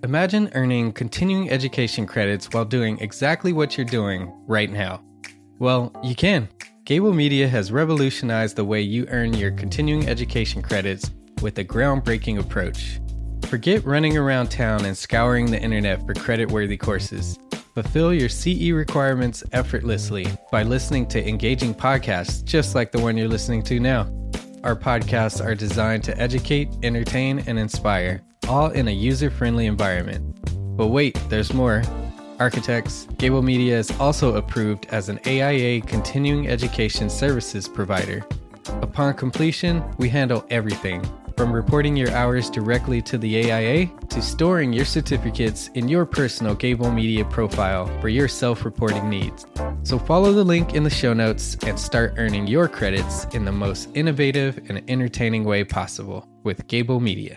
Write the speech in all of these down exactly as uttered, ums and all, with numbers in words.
Imagine earning continuing education credits while doing exactly what you're doing right now. Well, you can. Gable Media has revolutionized the way you earn your continuing education credits with a groundbreaking approach. Forget running around town and scouring the internet for credit-worthy courses. Fulfill your C E requirements effortlessly by listening to engaging podcasts just like the one you're listening to now. Our podcasts are designed to educate, entertain, and inspire, all in a user-friendly environment. But wait, there's more. Architects, Gable Media is also approved as an A I A continuing education services provider. Upon completion, we handle everything, from reporting your hours directly to the A I A to storing your certificates in your personal Gable Media profile for your self-reporting needs. So follow the link in the show notes and start earning your credits in the most innovative and entertaining way possible with Gable Media.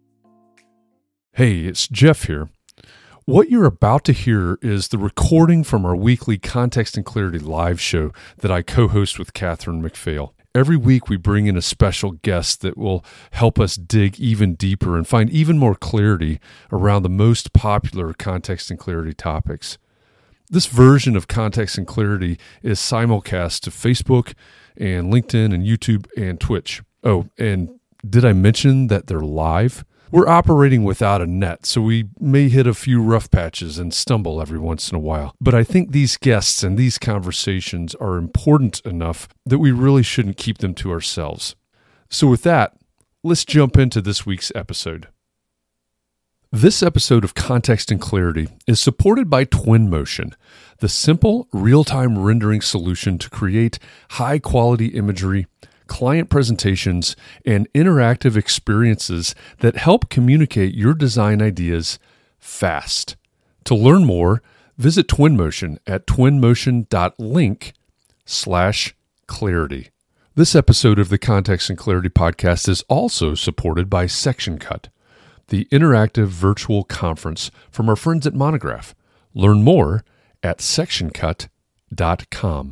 Hey, it's Jeff here. What you're about to hear is the recording from our weekly Context and Clarity live show that I co-host with Catherine McPhail. Every week we bring in a special guest that will help us dig even deeper and find even more clarity around the most popular Context and Clarity topics. This version of Context and Clarity is simulcast to Facebook and LinkedIn and YouTube and Twitch. Oh, and did I mention that they're live? We're operating without a net, so we may hit a few rough patches and stumble every once in a while. But I think these guests and these conversations are important enough that we really shouldn't keep them to ourselves. So with that, let's jump into this week's episode. This episode of Context and Clarity is supported by Twinmotion, the simple, real-time rendering solution to create high-quality imagery, client presentations, and interactive experiences that help communicate your design ideas fast. To learn more, visit Twinmotion at twinmotion.link slash clarity. This episode of the Context and Clarity podcast is also supported by SectionCut, the interactive virtual conference from our friends at Monograph. Learn more at section cut dot com.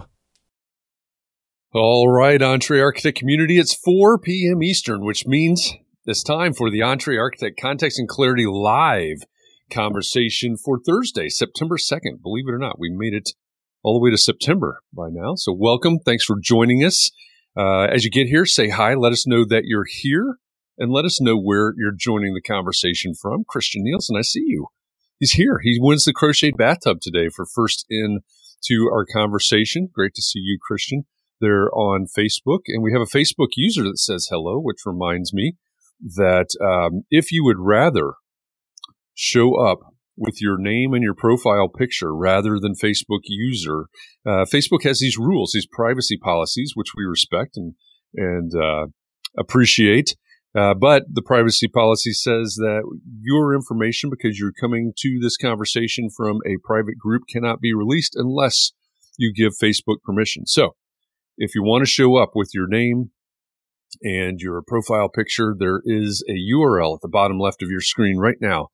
All right, Entree Architect community, it's four p.m. Eastern, which means it's time for the Entree Architect Context and Clarity live conversation for Thursday, September second. Believe it or not, we made it all the way to September by now. So welcome. Thanks for joining us. Uh, as you get here, say hi. Let us know that you're here, and let us know where you're joining the conversation from. Christian Nielsen, I see you. He's here. He wins the Crocheted Bathtub today for first in to our conversation. Great to see you, Christian. They're on Facebook, and we have a Facebook user that says hello, which reminds me that um, if you would rather show up with your name and your profile picture rather than Facebook user, uh, Facebook has these rules, these privacy policies, which we respect and and uh, appreciate. Uh, but the privacy policy says that your information, because you're coming to this conversation from a private group, cannot be released unless you give Facebook permission. So if you want to show up with your name and your profile picture, there is a U R L at the bottom left of your screen right now,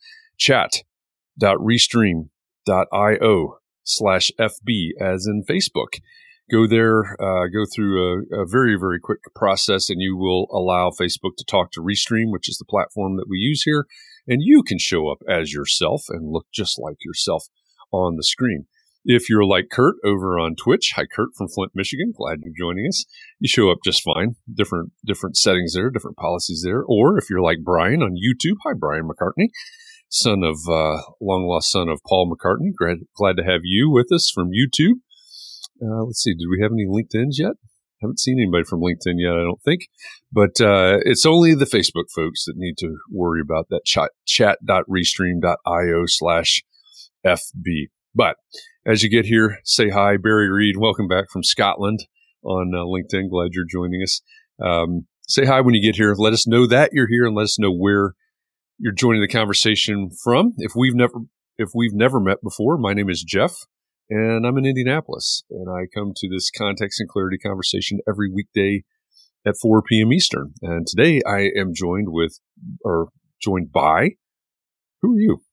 chat.restream.io slash FB, as in Facebook. Go there, uh, go through a, a very, very quick process, and you will allow Facebook to talk to Restream, which is the platform that we use here, and you can show up as yourself and look just like yourself on the screen. If you're like Kurt over on Twitch, hi Kurt from Flint, Michigan, glad you're joining us. You show up just fine. Different different settings there, different policies there. Or if you're like Brian on YouTube, hi Brian McCartney, son of uh, long lost son of Paul McCartney. Glad, glad to have you with us from YouTube. Uh, let's see, did we have any LinkedIn's yet? Haven't seen anybody from LinkedIn yet, I don't think. But uh, it's only the Facebook folks that need to worry about that chat, chat.restream.io slash FB. But as you get here, say hi, Barry Reed. Welcome back from Scotland on uh, LinkedIn. Glad you're joining us. Um, say hi when you get here. Let us know that you're here, and let us know where you're joining the conversation from. If we've never, if we've never met before, my name is Jeff, and I'm in Indianapolis, and I come to this Context and Clarity conversation every weekday at four p.m. Eastern. And today I am joined with, or joined by, who are you?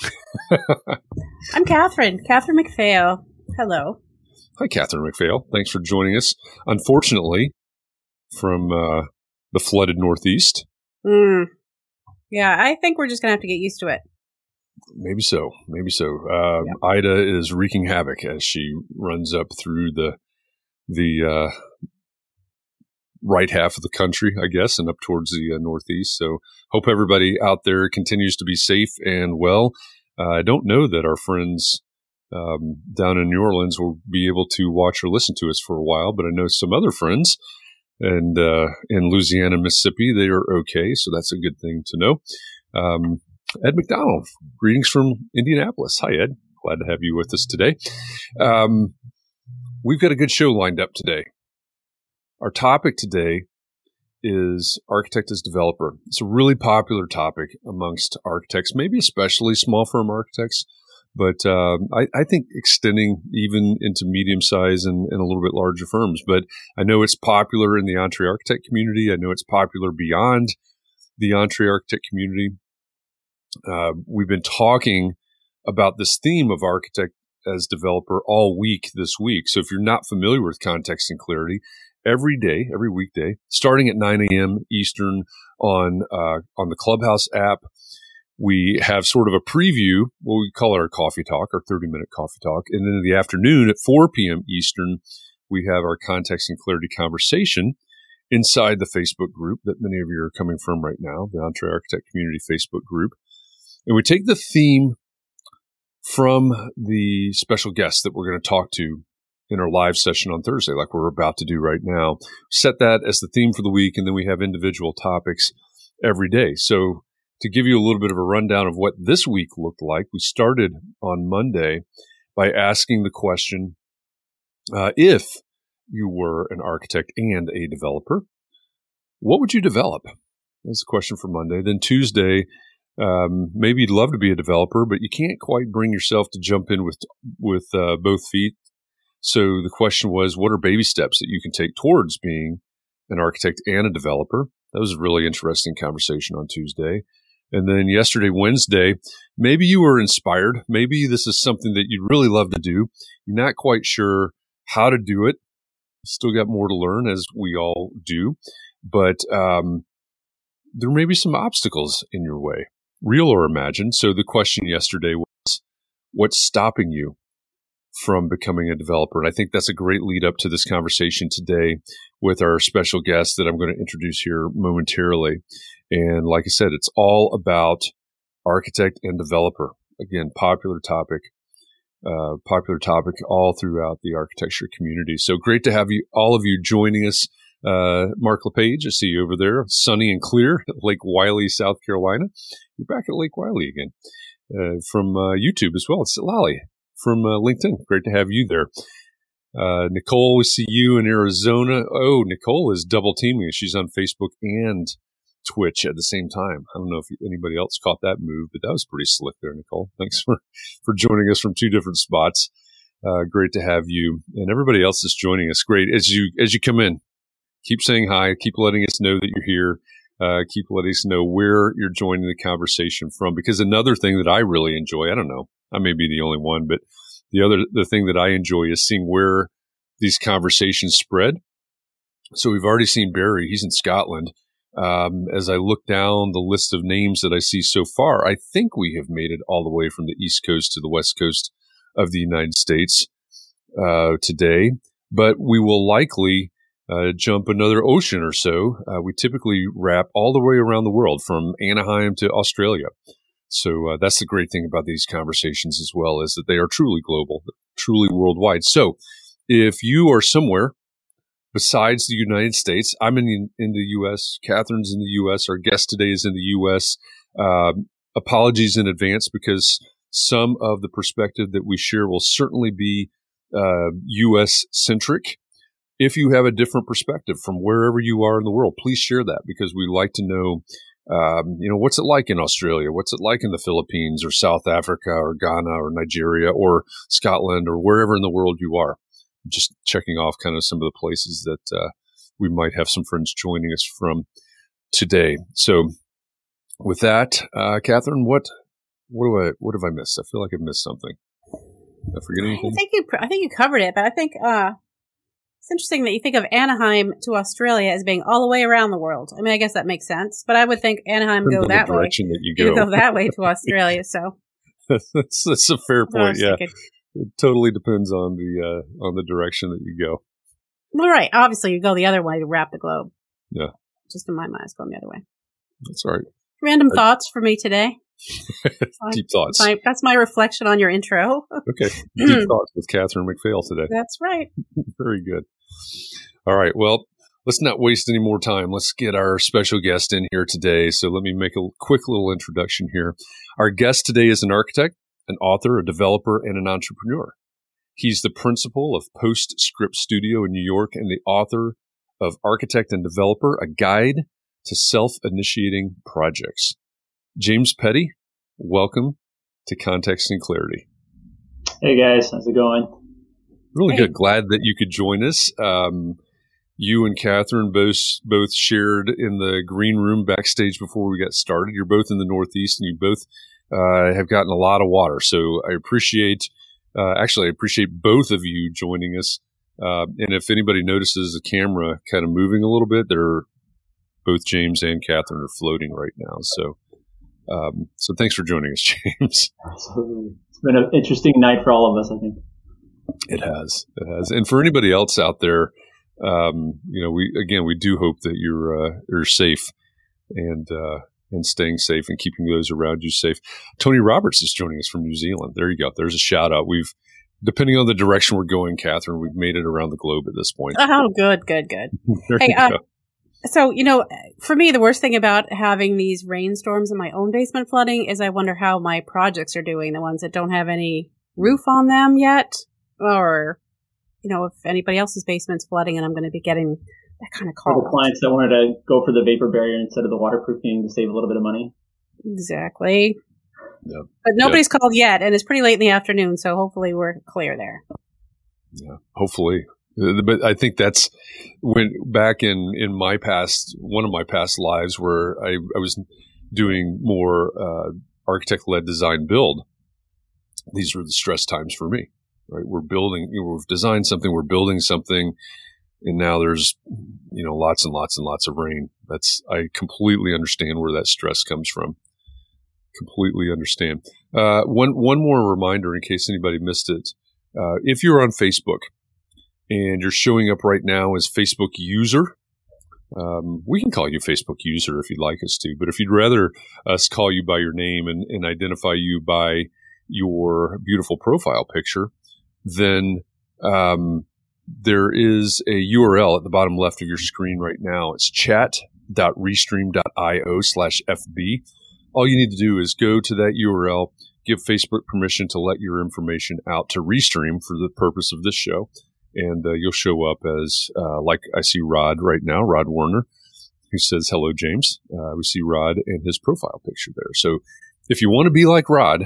I'm Catherine, Catherine McPhail. Hello. Hi, Catherine McPhail. Thanks for joining us. Unfortunately, from uh, the flooded Northeast. Mm. Yeah, I think we're just going to have to get used to it. Maybe so. Maybe so. Uh, Yep. Ida is wreaking havoc as she runs up through the the uh, right half of the country, I guess, and up towards the uh, northeast. So hope everybody out there continues to be safe and well. Uh, I don't know that our friends um, down in New Orleans will be able to watch or listen to us for a while, but I know some other friends and uh, in Louisiana, Mississippi, they are okay. So that's a good thing to know. Um, Ed McDonald, greetings from Indianapolis. Hi, Ed. Glad to have you with us today. Um, we've got a good show lined up today. Our topic today is architect as developer. It's a really popular topic amongst architects, maybe especially small firm architects, but um, I, I think extending even into medium-sized and, and a little bit larger firms. But I know it's popular in the Entre Architect community. I know it's popular beyond the Entre Architect community. Uh, we've been talking about this theme of architect as developer all week this week. So if you're not familiar with Context and Clarity, every day, every weekday, starting at nine a.m. Eastern on uh, on the Clubhouse app, we have sort of a preview, what we call our coffee talk, our thirty-minute coffee talk. And then in the afternoon at four p.m. Eastern, we have our Context and Clarity conversation inside the Facebook group that many of you are coming from right now, the Entre Architect Community Facebook group. And we take the theme from the special guest that we're going to talk to in our live session on Thursday, like we're about to do right now. Set that as the theme for the week, and then we have individual topics every day. So to give you a little bit of a rundown of what this week looked like, we started on Monday by asking the question, uh, if you were an architect and a developer, what would you develop? That's the question for Monday. Then Tuesday, Um, maybe you'd love to be a developer, but you can't quite bring yourself to jump in with with uh, both feet. So the question was, what are baby steps that you can take towards being an architect and a developer? That was a really interesting conversation on Tuesday. And then yesterday, Wednesday, maybe you were inspired. Maybe this is something that you'd really love to do. You're not quite sure how to do it. Still got more to learn, as we all do. But um, there may be some obstacles in your way, real or imagined. So the question yesterday was, what's stopping you from becoming a developer? And I think that's a great lead up to this conversation today with our special guest that I'm going to introduce here momentarily. And like I said, it's all about architect and developer. Again, popular topic, uh, popular topic all throughout the architecture community. So great to have you, all of you joining us. Uh, Mark LePage, I see you over there, sunny and clear at Lake Wylie, South Carolina. You're back at Lake Wylie again, uh, from uh, YouTube as well. It's Lally from uh, LinkedIn. Great to have you there. Uh, Nicole, we see you in Arizona. Oh, Nicole is double teaming. She's on Facebook and Twitch at the same time. I don't know if anybody else caught that move, but that was pretty slick there, Nicole. Thanks for, for joining us from two different spots. Uh, great to have you, and everybody else is joining us. Great. As you, as you come in, keep saying hi. Keep letting us know that you're here. Uh, keep letting us know where you're joining the conversation from. Because another thing that I really enjoy, I don't know, I may be the only one, but the other, the thing that I enjoy is seeing where these conversations spread. So we've already seen Barry. He's in Scotland. Um, as I look down the list of names that I see so far, I think we have made it all the way from the East Coast to the West Coast of the United States uh, today. But we will likely Uh, jump another ocean or so. Uh, we typically wrap all the way around the world from Anaheim to Australia. So uh, that's the great thing about these conversations as well, is that they are truly global, truly worldwide. So if you are somewhere besides the United States, I'm in, in the U S, Catherine's in the U S, our guest today is in the U S. Um, apologies in advance, because some of the perspective that we share will certainly be uh, U S-centric. If you have a different perspective from wherever you are in the world, please share that, because we like to know, um, you know, what's it like in Australia? What's it like in the Philippines or South Africa or Ghana or Nigeria or Scotland or wherever in the world you are? Just checking off kind of some of the places that uh, we might have some friends joining us from today. So with that, uh, Catherine, what what do I what have I missed? I feel like I've missed something. Did I forget anything? I think you I think you covered it, but I think uh, it's interesting that you think of Anaheim to Australia as being all the way around the world. I mean, I guess that makes sense, but I would think Anaheim go that way. That you go. You go that way to Australia. So that's, that's a fair point. Yeah. Thinking. It totally depends on the, uh, on the direction that you go. Well, right. Obviously, you go the other way to wrap the globe. Yeah. Just in my mind, it's going the other way. That's right. Random I, thoughts for me today. Deep thoughts. My, that's my reflection on your intro. Okay. Deep thoughts with Catherine McPhail today. That's right. Very good. All right. Well, let's not waste any more time. Let's get our special guest in here today. So let me make a quick little introduction here. Our guest today is an architect, an author, a developer, and an entrepreneur. He's the principal of Postscript Studio in New York and the author of Architect and Developer, a guide to self-initiating projects. James Petty, welcome to Context and Clarity. Hey guys, how's it going? Really hey. good. Glad that you could join us. Um, you and Catherine both both shared in the green room backstage before we got started. You're both in the Northeast, and you both uh, have gotten a lot of water. So I appreciate, uh, actually, I appreciate both of you joining us. Uh, and if anybody notices the camera kind of moving a little bit, they're both James and Catherine are floating right now. So, um, so thanks for joining us, James. Absolutely. It's been an interesting night for all of us, I think. It has. It has. And for anybody else out there, um, you know, we, again, we do hope that you're, uh, you're safe and, uh, and staying safe and keeping those around you safe. Tony Roberts is joining us from New Zealand. There you go. There's a shout out. We've, depending on the direction we're going, Catherine, we've made it around the globe at this point. Oh, good, good, good. There hey, you uh, go. So, you know, for me, the worst thing about having these rainstorms in my own basement flooding is I wonder how my projects are doing, the ones that don't have any roof on them yet, or, you know, if anybody else's basement's flooding and I'm going to be getting that kind of call. For the clients that wanted to go for the vapor barrier instead of the waterproofing to save a little bit of money. Exactly. Yep. But nobody's Yep. called yet, and it's pretty late in the afternoon, so hopefully we're clear there. Yeah, hopefully. Uh, But I think that's when back in, in my past, one of my past lives where I, I was doing more uh, architect-led design build. These were the stress times for me, right? We're building, you know, we've designed something, we're building something, and now there's, you know, lots and lots and lots of rain. That's, I completely understand where that stress comes from. Completely understand. Uh, one, one more reminder in case anybody missed it. Uh, if you're on Facebook, and you're showing up right now as Facebook user, um, we can call you Facebook user if you'd like us to. But if you'd rather us call you by your name and, and identify you by your beautiful profile picture, then um, there is a U R L at the bottom left of your screen right now. It's chat.restream.io slash FB. All you need to do is go to that U R L, give Facebook permission to let your information out to Restream for the purpose of this show. And uh, you'll show up as, uh, like I see Rod right now, Rod Warner, who says, hello, James. Uh, we see Rod and his profile picture there. So if you want to be like Rod,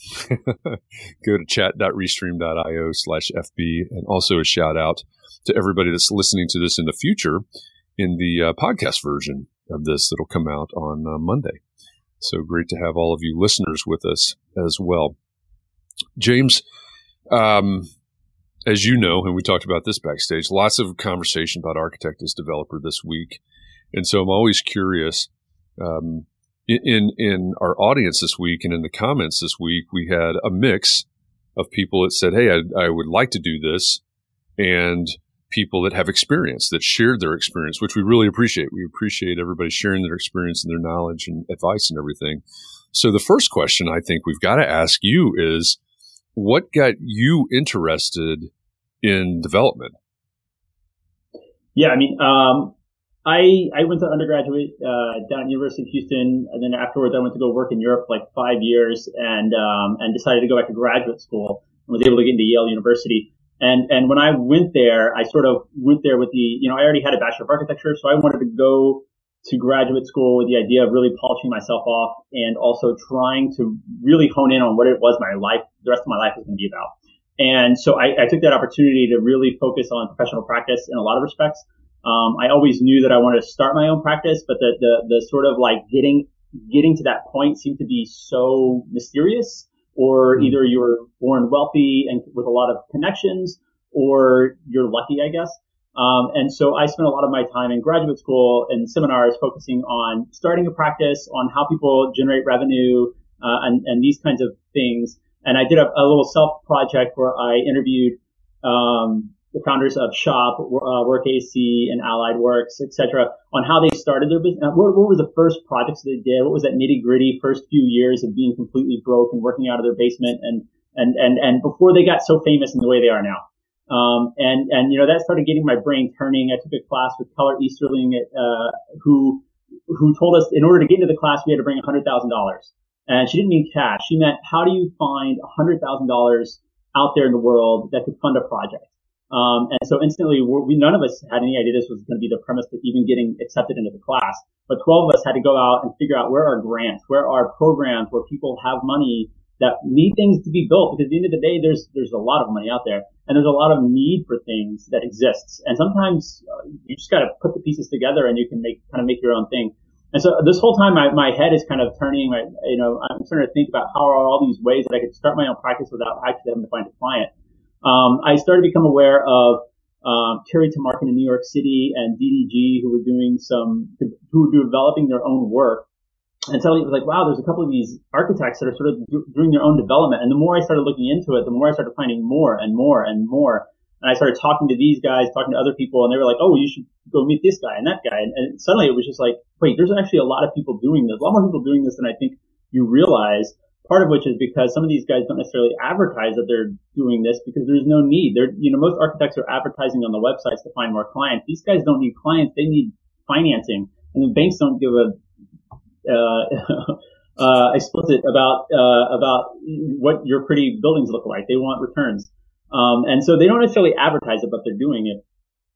go to chat.restream.io slash FB. And also a shout out to everybody that's listening to this in the future in the uh, podcast version of this that'll come out on uh, Monday. So great to have all of you listeners with us as well. James, um, as you know, and we talked about this backstage, lots of conversation about architect as developer this week. And so I'm always curious, um, in, in our audience this week and in the comments this week, we had a mix of people that said, hey, I, I would like to do this, and people that have experience, that shared their experience, which we really appreciate. We appreciate everybody sharing their experience and their knowledge and advice and everything. So the first question I think we've got to ask you is, what got you interested in development? Yeah, I mean, um, I I went to undergraduate uh, down at University of Houston, and then afterwards I went to go work in Europe for like five years, and um, and decided to go back to graduate school and was able to get into Yale University. And and when I went there, I sort of went there with the, you know, I already had a Bachelor of Architecture, so I wanted to go to graduate school with the idea of really polishing myself off and also trying to really hone in on what it was my life, the rest of my life was going to be about. And so I, I took that opportunity to really focus on professional practice in a lot of respects. Um, I always knew that I wanted to start my own practice, but the, the, the sort of like getting, getting to that point seemed to be so mysterious, or mm-hmm. either you're born wealthy and with a lot of connections, or you're lucky, I guess. Um, and so I spent a lot of my time in graduate school and seminars focusing on starting a practice, on how people generate revenue, uh, and, and these kinds of things. And I did a, a little self project where I interviewed, um, the founders of Shop, uh, WorkAC, and Allied Works, et cetera, on how they started their business. What, what were the first projects they did? What was that nitty gritty first few years of being completely broke and working out of their basement, and and and and before they got so famous in the way they are now. Um, and and you know that started getting my brain turning. I took a class with Keller Easterling, uh, who who told us in order to get into the class we had to bring one hundred thousand dollars, and she didn't mean cash. She meant how do you find one hundred thousand dollars out there in the world that could fund a project. Um, and so instantly, we, none of us had any idea this was going to be the premise to even getting accepted into the class. But twelve of us had to go out and figure out where are grants, where are programs where people have money that need things to be built. Because at the end of the day, there's there's a lot of money out there, and there's a lot of need for things that exists. And sometimes uh, you just got to put the pieces together, and you can make kind of make your own thing. And so this whole time, my my head is kind of turning. My, you know, I'm starting to think about how are all these ways that I could start my own practice without actually having to find a client. Um, I started to become aware of, um, Terry Tamarkin in New York City and D D G who were doing some, who were developing their own work. And suddenly it was like, wow, there's a couple of these architects that are sort of do, doing their own development. And the more I started looking into it, the more I started finding more and more and more. And I started talking to these guys, talking to other people, and they were like, oh, you should go meet this guy and that guy. And, and suddenly it was just like, wait, there's actually a lot of people doing this, a lot more people doing this than I think you realize. Part of which is because some of these guys don't necessarily advertise that they're doing this because there's no need. They're, you know, most architects are advertising on the websites to find more clients. These guys don't need clients. They need financing. And the banks don't give a, uh, uh, explicit about, uh, about what your pretty buildings look like. They want returns. Um, and so they don't necessarily advertise it, but they're doing it.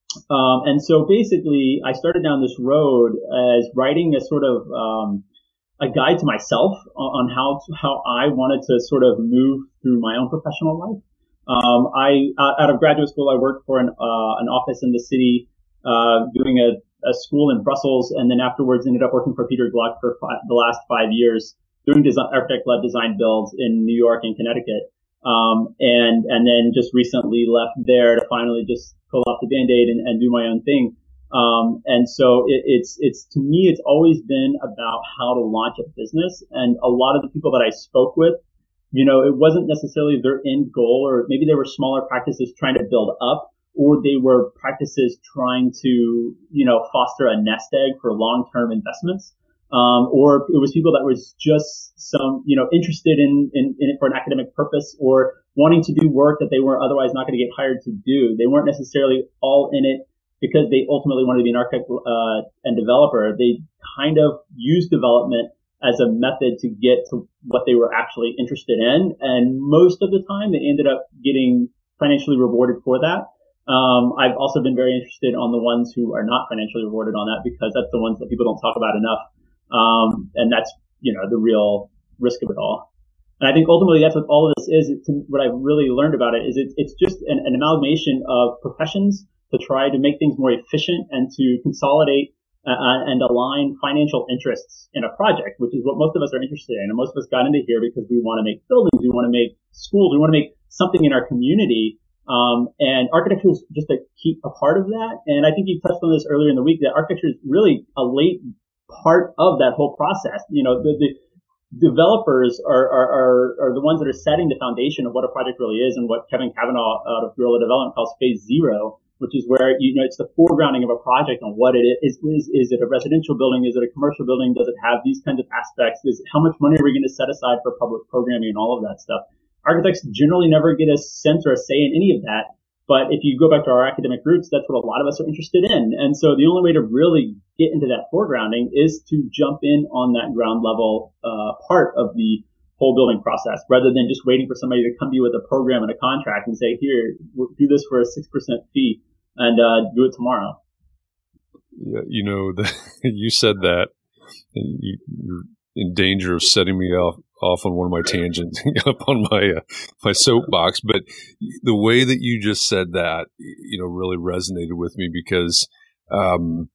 Um, and so basically I started down this road as writing a sort of, um, a guide to myself on how to, how I wanted to sort of move through my own professional life. Um, I out of graduate school, I worked for an uh, an office in the city, uh, doing a, a school in Brussels, and then afterwards ended up working for Peter Gluck for five, the last five years, doing design, architect-led design builds in New York and Connecticut. Um, and and then just recently left there to finally just pull off the Band-Aid and, and do my own thing. Um, and so it, it's, it's, to me, it's always been about how to launch a business. And a lot of the people that I spoke with, you know, it wasn't necessarily their end goal, or maybe they were smaller practices trying to build up, or they were practices trying to, you know, foster a nest egg for long-term investments. Um, or it was people that was just some, you know, interested in, in, in it for an academic purpose, or wanting to do work that they were otherwise not going to get hired to do. They weren't necessarily all in it because they ultimately wanted to be an architect uh, and developer. They kind of used development as a method to get to what they were actually interested in. And most of the time, they ended up getting financially rewarded for that. Um, I've also been very interested on the ones who are not financially rewarded on that, because that's the ones that people don't talk about enough. Um, and that's, you know, the real risk of it all. And I think ultimately that's what all of this is. It's, what I've really learned about it is it's, it's just an, an amalgamation of professions to try to make things more efficient and to consolidate uh, and align financial interests in a project, which is what most of us are interested in. And most of us got into here because we want to make buildings, we want to make schools, we want to make something in our community. Um, and architecture is just a key a part of that. And I think you touched on this earlier in the week, that architecture is really a late part of that whole process. You know, the, the developers are, are, are, are the ones that are setting the foundation of what a project really is, and what Kevin Kavanaugh out of Guerrilla Development calls phase zero, which is where, you know, it's the foregrounding of a project on what it is. Is, is it a residential building? Is it a commercial building? Does it have these kinds of aspects? Is how much money are we going to set aside for public programming and all of that stuff? Architects generally never get a sense or a say in any of that. But if you go back to our academic roots, that's what a lot of us are interested in. And so the only way to really get into that foregrounding is to jump in on that ground level uh, part of the whole building process, rather than just waiting for somebody to come to you with a program and a contract and say, here, do this for a six percent fee and uh, do it tomorrow. Yeah, you know, the, you said that, and you, you're in danger of setting me off off on one of my tangents, up on my uh, my soapbox. But the way that you just said that, you know, really resonated with me, because um,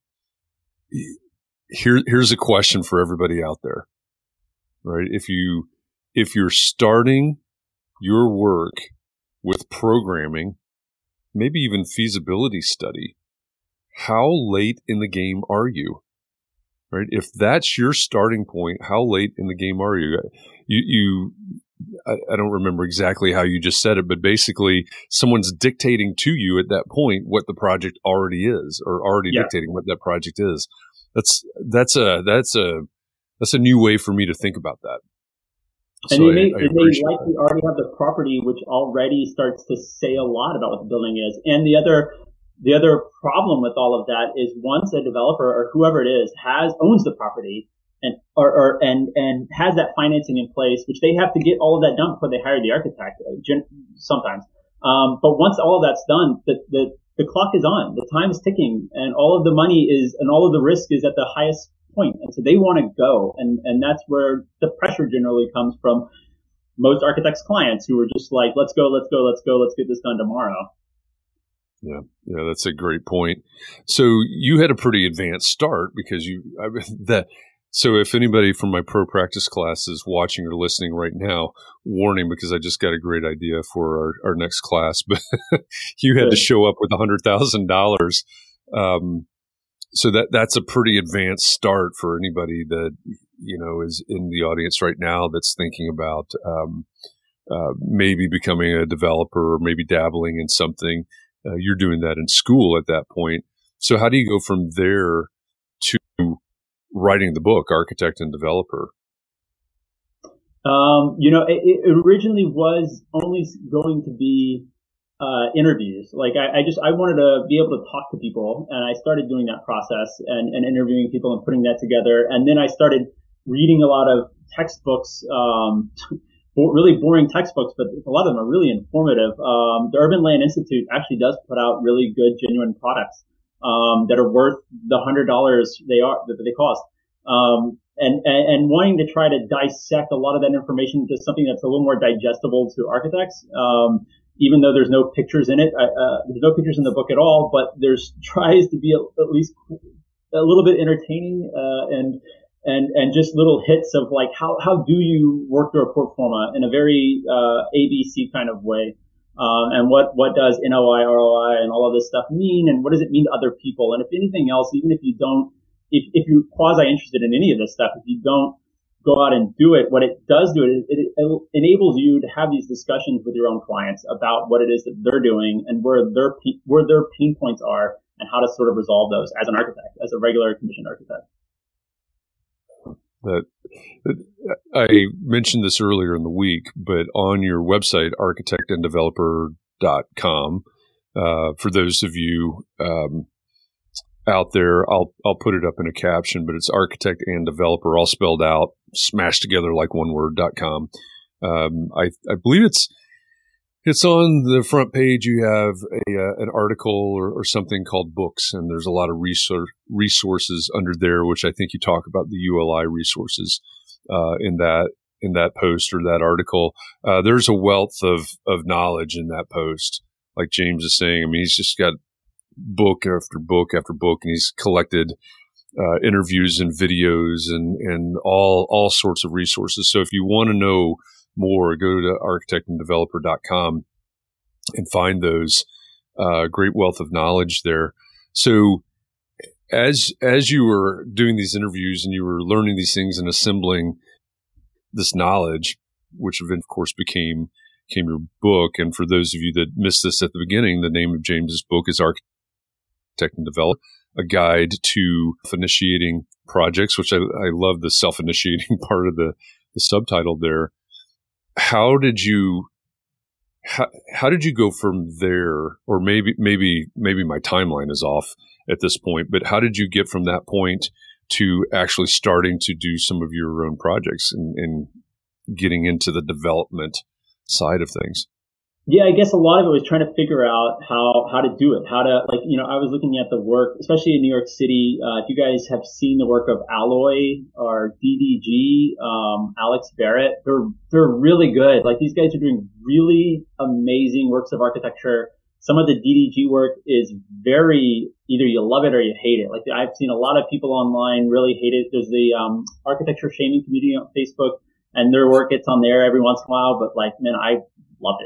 here here's a question for everybody out there, right? If you if you're starting your work with programming, maybe even feasibility study, how late in the game are you? right? If that's your starting point, how late in the game are you? You, you I, I don't remember exactly how you just said it, but basically someone's dictating to you at that point what the project already is, or already yeah. dictating what that project is. That's, that's a, that's a, that's a new way for me to think about that. And so they, may, I, I they likely that. already have the property, which already starts to say a lot about what the building is. And the other, the other problem with all of that is once a developer or whoever it is has owns the property and or, or and and has that financing in place, which they have to get all of that done before they hire the architect. Sometimes, um, but once all of that's done, the the the clock is on, the time is ticking, and all of the money is and all of the risk is at the highest point, and so they want to go, and and that's where the pressure generally comes from most architects' clients who are just like, let's go, let's go, let's go, let's get this done tomorrow. Yeah, yeah, that's a great point. So you had a pretty advanced start because you I mean, that. So if anybody from my pro practice class is watching or listening right now, warning, because I just got a great idea for our, our next class, but you had Good. to show up with one hundred thousand dollars. Um, so that that's a pretty advanced start for anybody that, you know, is in the audience right now that's thinking about um, uh, maybe becoming a developer or maybe dabbling in something. Uh, you're doing that in school at that point. So how do you go from there to writing the book, Architect and Developer? Um, you know, it, it originally was only going to be uh, interviews. Like I, I just I wanted to be able to talk to people, and I started doing that process and, and interviewing people and putting that together. And then I started reading a lot of textbooks, um, really boring textbooks, but a lot of them are really informative. Um, the Urban Land Institute actually does put out really good, genuine products. Um, that are worth the hundred dollars they are that they cost, um, and, and and wanting to try to dissect a lot of that information into something that's a little more digestible to architects. Um, even though there's no pictures in it, uh, there's no pictures in the book at all, but there's tries to be a, at least a little bit entertaining uh, and and and just little hits of like how how do you work through a pro forma in a very uh, A B C kind of way. Um, and what, what does N O I, R O I, and all of this stuff mean, and what does it mean to other people? And if anything else, even if you don't, if, if you're quasi interested in any of this stuff, if you don't go out and do it, what it does do is it, it enables you to have these discussions with your own clients about what it is that they're doing and where their where their pain points are and how to sort of resolve those as an architect, as a regular commissioned architect. That I mentioned this earlier in the week, but on your website, architect and developer dot com, uh, for those of you um, out there, I'll I'll put it up in a caption, but it's architect and developer, all spelled out, smashed together like one word, dot com. Um, I I believe it's it's on the front page. You have a uh, an article or, or something called books, and there's a lot of resource, resources under there, which I think you talk about the U L I resources uh, in that in that post or that article. Uh, there's a wealth of of knowledge in that post. Like James is saying, I mean, he's just got book after book after book, and he's collected uh, interviews and videos and and all all sorts of resources. So if you want to know more, go to architect and developer dot com and find those uh, great wealth of knowledge there. So as as you were doing these interviews and you were learning these things and assembling this knowledge, which of course became became your book. And for those of you that missed this at the beginning, the name of James's book is Architect and Developer, a guide to initiating projects, which I, I love the self-initiating part of the, the subtitle there. How did you, how, how did you go from there? Or maybe, maybe, maybe my timeline is off at this point, but how did you get from that point to actually starting to do some of your own projects and, and getting into the development side of things? Yeah, I guess a lot of it was trying to figure out how, how to do it, how to, like, you know, I was looking at the work, especially in New York City. Uh, if you guys have seen the work of Alloy or D D G, um, Alex Barrett, they're, they're really good. Like, these guys are doing really amazing works of architecture. Some of the D D G work is very, either you love it or you hate it. Like, I've seen a lot of people online really hate it. There's the, um, architecture shaming community on Facebook, and their work gets on there every once in a while, but like, man, I loved it.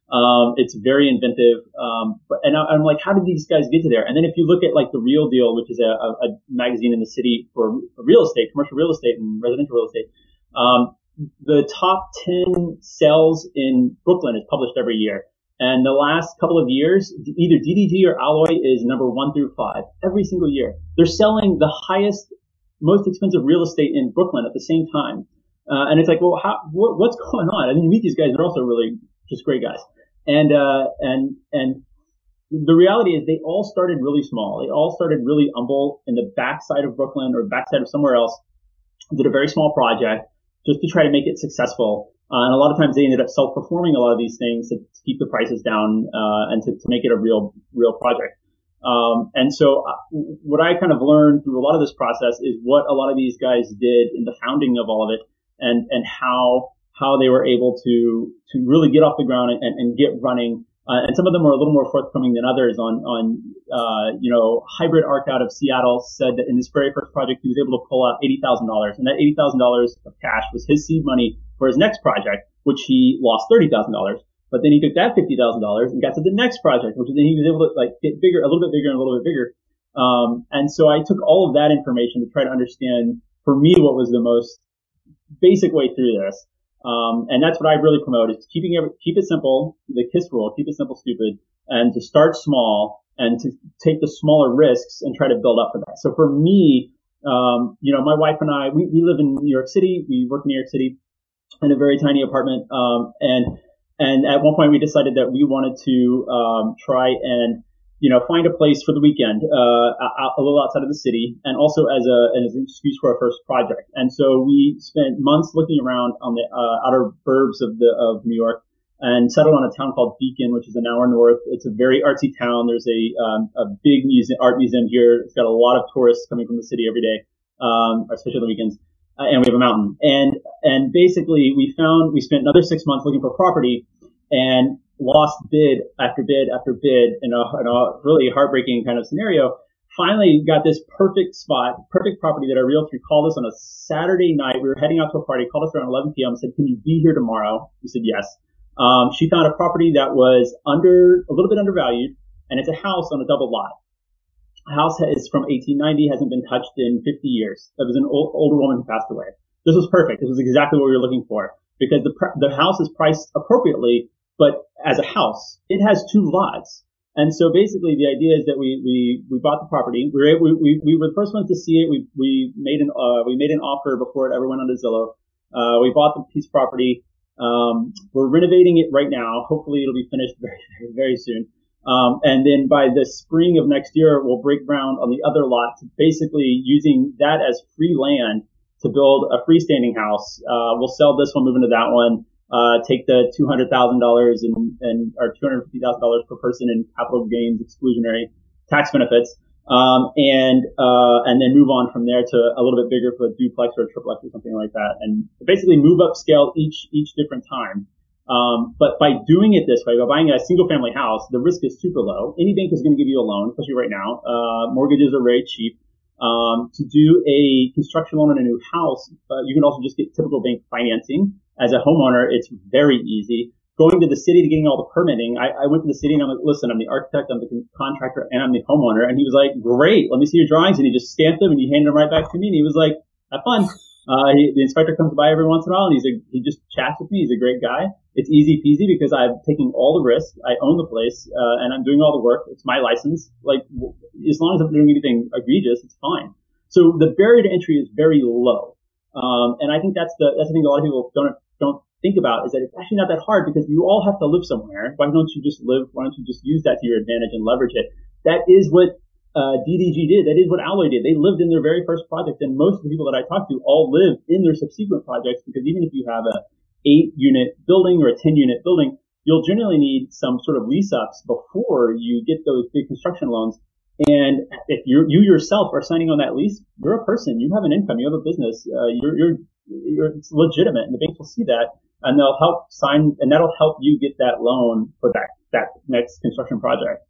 Um, it's very inventive. Um, but, and I, I'm like, how did these guys get to there? And then if you look at like The Real Deal, which is a, a, a magazine in the city for real estate, commercial real estate and residential real estate, um, the top ten sales in Brooklyn is published every year. And the last couple of years, either D D G or Alloy is number one through five every single year. They're selling the highest, most expensive real estate in Brooklyn at the same time. Uh, and it's like, well, how, what, what's going on? And then you meet these guys, they're also really just great guys. And, uh, and, and the reality is they all started really small. They all started really humble in the backside of Brooklyn or backside of somewhere else, did a very small project just to try to make it successful. Uh, and a lot of times they ended up self-performing a lot of these things to, to keep the prices down, uh, and to, to make it a real, real project. Um, and so uh, what I kind of learned through a lot of this process is what a lot of these guys did in the founding of all of it, and, and how, how they were able to, to really get off the ground and, and get running. Uh, and some of them were a little more forthcoming than others on, on, uh, you know, Hybrid Arc out of Seattle said that in his very first project, he was able to pull out eighty thousand dollars, and that eighty thousand dollars of cash was his seed money for his next project, which he lost thirty thousand dollars. But then he took that fifty thousand dollars and got to the next project, which then he was able to like get bigger, a little bit bigger and a little bit bigger. Um, and so I took all of that information to try to understand for me what was the most basic way through this. Um, and that's what I really promote is keeping it, keep it simple, the KISS rule, keep it simple, stupid, and to start small and to take the smaller risks and try to build up for that. So for me, um, you know, my wife and I, we, we live in New York City. We work in New York City in a very tiny apartment. Um, and, and at one point we decided that we wanted to, um, try and, you know, find a place for the weekend, uh, a, a little outside of the city, and also as a, as an excuse for our first project. And so we spent months looking around on the, uh, outer burbs of the, of New York and settled on a town called Beacon, which is an hour north. It's a very artsy town. There's a, um, a big museum, art museum here. It's got a lot of tourists coming from the city every day, um, especially on the weekends. Uh, and we have a mountain. And, and basically we found, we spent another six months looking for property and lost bid after bid after bid in a, in a really heartbreaking kind of scenario. Finally got this perfect spot, perfect property that our realtor called us on a Saturday night. We were heading out to a party, called us around eleven p.m. said, "Can you be here tomorrow?" We said yes. Um, she found a property that was under, a little bit undervalued, and it's a house on a double lot. The house is from eighteen ninety, hasn't been touched in fifty years. It was an old, older woman who passed away. This was perfect. This was exactly what we were looking for because the, the house is priced appropriately. But as a house, it has two lots. And so basically the idea is that we, we, we bought the property. We were, able, we, we were the first ones to see it. We, we made an, uh, we made an offer before it ever went onto Zillow. Uh, we bought the piece of property. Um, we're renovating it right now. Hopefully it'll be finished very, very, very soon. Um, and then by the spring of next year, we'll break ground on the other lot, basically using that as free land to build a freestanding house. Uh, we'll sell this one, move into that one. Uh, take the two hundred thousand dollars and, and, or two hundred fifty thousand dollars per person in capital gains exclusionary tax benefits, um, and, uh, and then move on from there to a little bit bigger for a duplex or a triplex or something like that. And basically move up scale each, each different time. Um, but by doing it this way, by buying a single family house, the risk is super low. Any bank is going to give you a loan, especially right now. Uh, mortgages are very cheap. Um, to do a construction loan on a new house, uh, you can also just get typical bank financing. As a homeowner, it's very easy. Going to the city to getting all the permitting, I, I went to the city and I'm like, listen, I'm the architect, I'm the contractor, and I'm the homeowner. And he was like, great, let me see your drawings. And he just stamped them and he handed them right back to me. And he was like, have fun. Uh, he, the inspector comes by every once in a while and he's a, he just chats with me. He's a great guy. It's easy peasy because I'm taking all the risk. I own the place, uh, and I'm doing all the work. It's my license. Like, as long as I'm doing anything egregious, it's fine. So the barrier to entry is very low. Um, and I think that's the, that's the thing a lot of people don't, don't think about is that it's actually not that hard because you all have to live somewhere. Why don't you just live? Why don't you just use that to your advantage and leverage it? That is what, uh, D D G did. That is what Alloy did. They lived in their very first project. And most of the people that I talked to all live in their subsequent projects because even if you have a eight unit building or a ten unit building, you'll generally need some sort of lease ups before you get those big construction loans. And if you you yourself are signing on that lease, you're a person. You have an income. You have a business. Uh, you're, you're, you're, it's legitimate, and the banks will see that, and they'll help sign, and that'll help you get that loan for that that next construction project.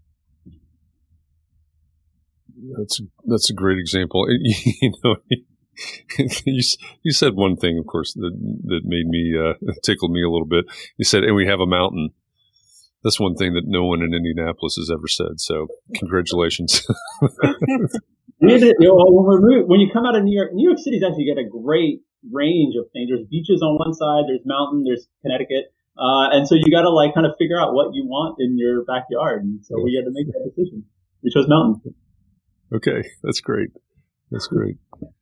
That's that's a great example. You know, you you said one thing, of course, that that made me uh, tickled me a little bit. You said, "And we have a mountain." That's one thing that no one in Indianapolis has ever said. So congratulations. We did, you know, when, we're moving, when you come out of New York, New York City's actually got a great range of things. There's beaches on one side, there's mountain, there's Connecticut. Uh, and so you got to like kind of figure out what you want in your backyard. And so we had to make that decision. We chose mountain. Okay. That's great. That's great.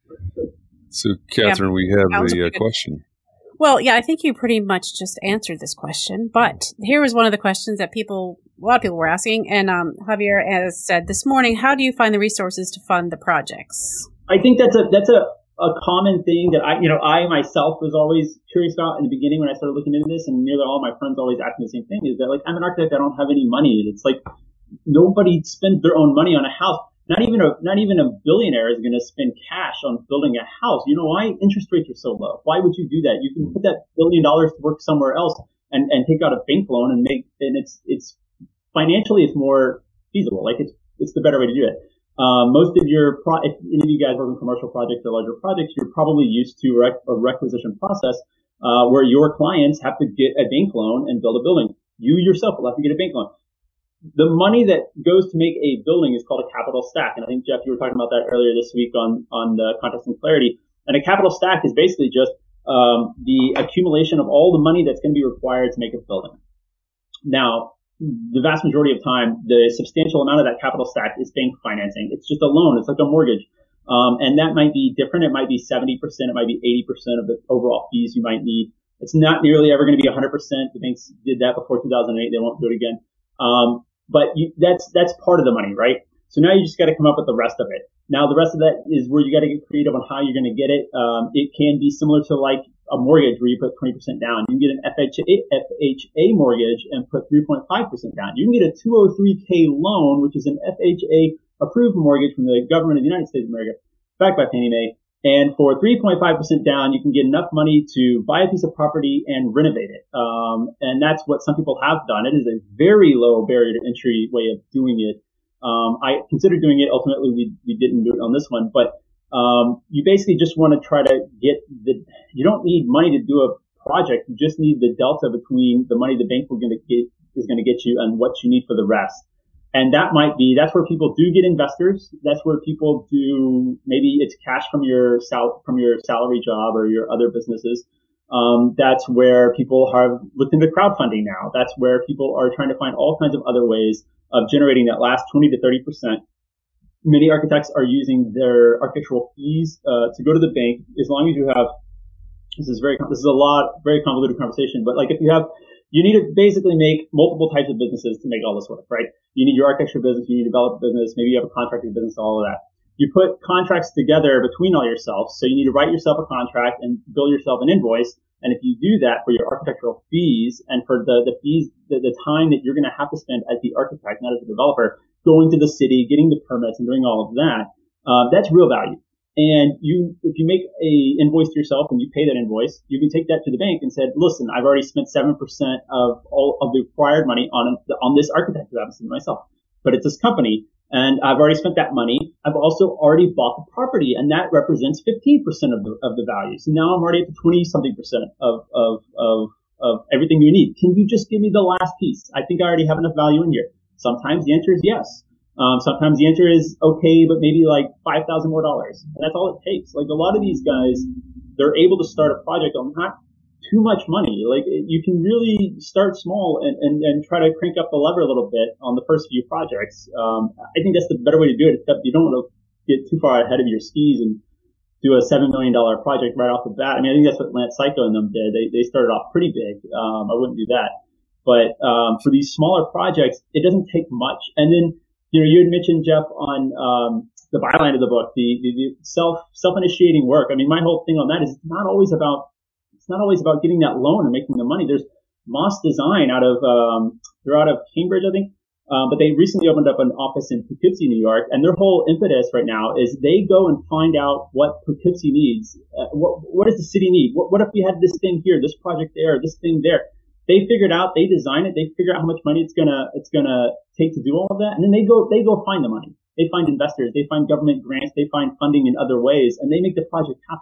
So Catherine, yeah, we have a uh, question. Well, yeah, I think you pretty much just answered this question, but here was one of the questions that people, a lot of people were asking. And, um, Javier has said this morning, how do you find the resources to fund the projects? I think that's a, that's a, a common thing that I, you know, I myself was always curious about in the beginning when I started looking into this, and nearly all my friends always ask me the same thing, is that like, I'm an architect, I don't have any money. It's like nobody spends their own money on a house. Not even a, not even a billionaire is going to spend cash on building a house. You know why? Interest rates are so low. Why would you do that? You can put that billion dollars to work somewhere else and, and take out a bank loan and make, and it's, it's financially, it's more feasible. Like it's, it's the better way to do it. Um, most of your, pro, if any of you guys work on commercial projects or larger projects, you're probably used to rec, a requisition process, uh, where your clients have to get a bank loan and build a building. You yourself will have to get a bank loan. The money that goes to make a building is called a capital stack. And I think, Jeff, you were talking about that earlier this week on, on the Context and Clarity. And a capital stack is basically just, um, the accumulation of all the money that's going to be required to make a building. Now, the vast majority of time, the substantial amount of that capital stack is bank financing. It's just a loan. It's like a mortgage. Um, and that might be different. It might be seventy percent. It might be eighty percent of the overall fees you might need. It's not nearly ever going to be one hundred percent. The banks did that before two thousand eight. They won't do it again. Um, But you, that's, that's part of the money, right? So now you just got to come up with the rest of it. Now the rest of that is where you got to get creative on how you're going to get it. Um, it can be similar to like a mortgage where you put twenty percent down. You can get an F H A, F H A mortgage and put three point five percent down. You can get a two oh three K loan, which is an F H A approved mortgage from the government of the United States of America, backed by Fannie Mae. And for three point five percent down, you can get enough money to buy a piece of property and renovate it. Um, and that's what some people have done. It is a very low barrier to entry way of doing it. Um, I considered doing it. Ultimately, we, we didn't do it on this one, but, um, you basically just want to try to get the, you don't need money to do a project. You just need the delta between the money the bank will going to get, is going to get you and what you need for the rest. And that might be, that's where people do get investors. That's where people do, maybe it's cash from your sal, from your salary job or your other businesses. Um, that's where people have looked into crowdfunding now. That's where people are trying to find all kinds of other ways of generating that last twenty to thirty percent. Many architects are using their architectural fees, uh, to go to the bank as long as you have, this is very, this is a lot, very convoluted conversation, but like if you have, you need to basically make multiple types of businesses to make all this work, right? You need your architecture business, you need to develop a business, maybe you have a contracting business, all of that. You put contracts together between all yourself, so you need to write yourself a contract and bill yourself an invoice. And if you do that for your architectural fees and for the, the fees, the, the time that you're going to have to spend as the architect, not as a developer, going to the city, getting the permits and doing all of that, uh, that's real value. And you, if you make a invoice to yourself and you pay that invoice, you can take that to the bank and said, listen, I've already spent seven percent of all of the required money on, on this architect who happens to be myself, but it's this company and I've already spent that money. I've also already bought the property and that represents fifteen percent of the, of the value. So now I'm already at the twenty something percent of, of, of, of everything you need. Can you just give me the last piece? I think I already have enough value in here. Sometimes the answer is yes. Um, sometimes the answer is okay, but maybe like five thousand more dollars. And that's all it takes. Like a lot of these guys, they're able to start a project on not too much money. Like you can really start small and, and, and try to crank up the lever a little bit on the first few projects. Um, I think that's the better way to do it, except you don't want to get too far ahead of your skis and do a seven million dollars project right off the bat. I mean, I think that's what Lance Psycho and them did. They, they started off pretty big. Um, I wouldn't do that. But, um, for these smaller projects, it doesn't take much. And then, you know, you had mentioned, Jeff, on um the byline of the book, the, the, the self self-initiating work. I mean, my whole thing on that is it's not always about it's not always about getting that loan and making the money. There's Moss Design out of um they're out of Cambridge, I think, um, but they recently opened up an office in Poughkeepsie, New York, and their whole impetus right now is they go and find out what Poughkeepsie needs. Uh, what what does the city need? What what if we had this thing here, this project there, this thing there? They figured out, they design it, they figure out how much money it's gonna, it's gonna take to do all of that. And then they go, they go find the money. They find investors, they find government grants, they find funding in other ways, and they make the project happen.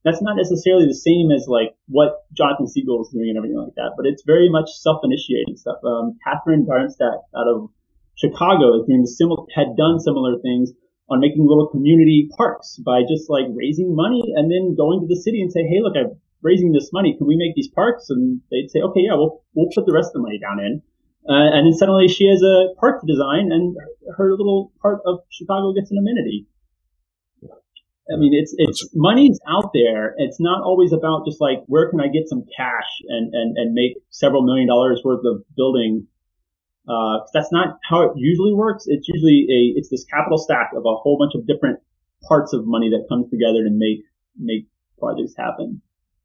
that's not necessarily the same as like what Jonathan Siegel is doing and everything like that, but it's very much self-initiating stuff. Um, Catherine Darmstadt out of Chicago is doing the similar, had done similar things on making little community parks by just like raising money and then going to the city and say, hey, look, I'm raising this money. Can we make these parks? And they'd say, okay, yeah, we'll, we'll put the rest of the money down in. Uh, and then suddenly she has a park to design and her little part of Chicago gets an amenity. I mean, it's, it's, money's out there. It's not always about just like, where can I get some cash and, and, and make several million dollars worth of building. Uh, that's not how it usually works. It's usually a, it's this capital stack of a whole bunch of different parts of money that comes together to make, make projects happen.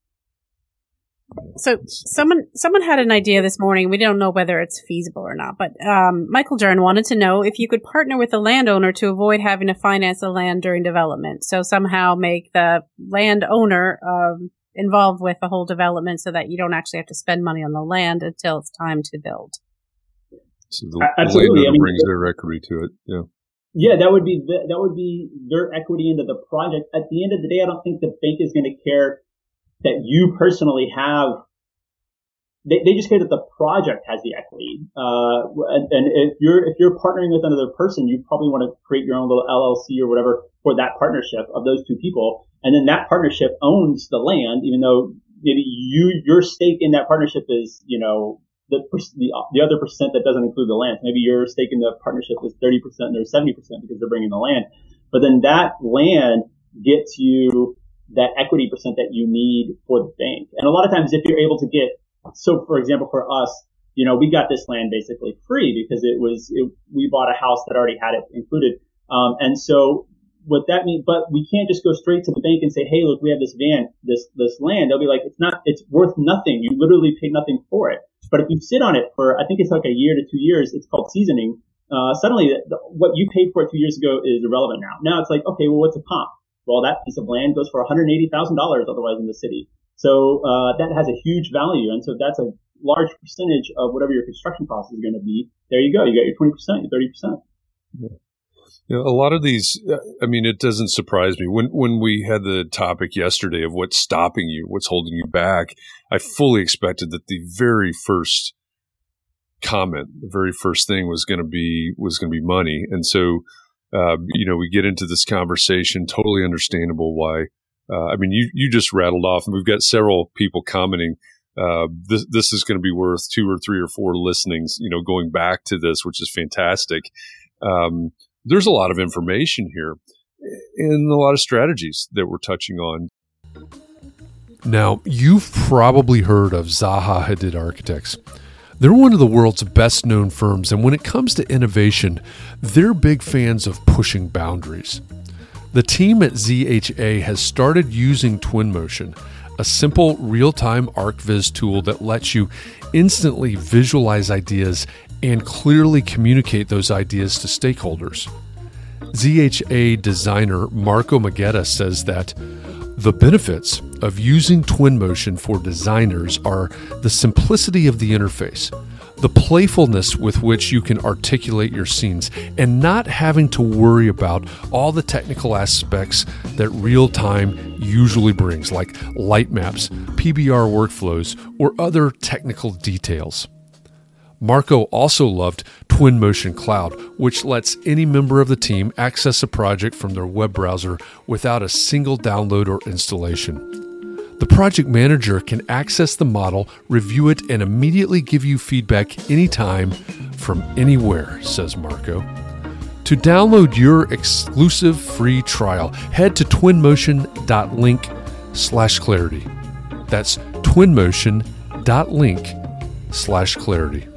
So someone someone had an idea this morning. We don't know whether it's feasible or not, but um, Michael Jern wanted to know if you could partner with the landowner to avoid having to finance the land during development. So somehow make the landowner um, involved with the whole development so that you don't actually have to spend money on the land until it's time to build. So the, Absolutely. the landowner I mean, brings their equity to it. Yeah. Yeah, that would be the, that would be their equity into the project. At the end of the day, I don't think the bank is going to care that you personally have. They, they just care that the project has the equity. Uh, and, and if you're if you're partnering with another person, you probably want to create your own little L L C or whatever for that partnership of those two people, and then that partnership owns the land, even though maybe you your stake in that partnership is, you know, the the, the other percent that doesn't include the land. Maybe your stake in the partnership is thirty percent and they're seventy percent because they're bringing the land. But then that land gets you that equity percent that you need for the bank. And a lot of times if you're able to get, so for example, for us, you know, we got this land basically free because it was, it, we bought a house that already had it included. Um, and so what that means, but we can't just go straight to the bank and say, hey, look, we have this van, this, this land. They'll be like, it's not, it's worth nothing. You literally paid nothing for it. But if you sit on it for, I think it's like a year to two years, it's called seasoning. Uh, suddenly the, what you paid for it two years ago is irrelevant now. Now it's like, okay, well, what's a comp? Well, that piece of land goes for one hundred eighty thousand dollars otherwise in the city. So, uh, that has a huge value. And so that's a large percentage of whatever your construction cost is going to be. There you go. You got your twenty percent, your thirty percent. Yeah. You know, a lot of these, I mean, it doesn't surprise me. When when we had the topic yesterday of what's stopping you, what's holding you back, I fully expected that the very first comment, the very first thing was going to be was going to be money. And so, uh, you know, we get into this conversation, totally understandable why. Uh, I mean, you you just rattled off, and we've got several people commenting. Uh, this this is going to be worth two or three or four listenings, you know, going back to this, which is fantastic. Um, there's a lot of information here and a lot of strategies that we're touching on. Now, you've probably heard of Zaha Hadid Architects. They're one of the world's best known firms, and when it comes to innovation, they're big fans of pushing boundaries. The team at Z H A has started using Twinmotion, a simple real-time ArcViz tool that lets you instantly visualize ideas and clearly communicate those ideas to stakeholders. Z H A designer Marco Magetta says that the benefits of using Twinmotion for designers are the simplicity of the interface, the playfulness with which you can articulate your scenes, and not having to worry about all the technical aspects that real-time usually brings, like light maps, P B R workflows, or other technical details. Marco also loved Twinmotion Cloud, which lets any member of the team access a project from their web browser without a single download or installation. The project manager can access the model, review it, and immediately give you feedback anytime from anywhere, says Marco. To download your exclusive free trial, head to twinmotion.link slash clarity. That's twinmotion.link slash clarity.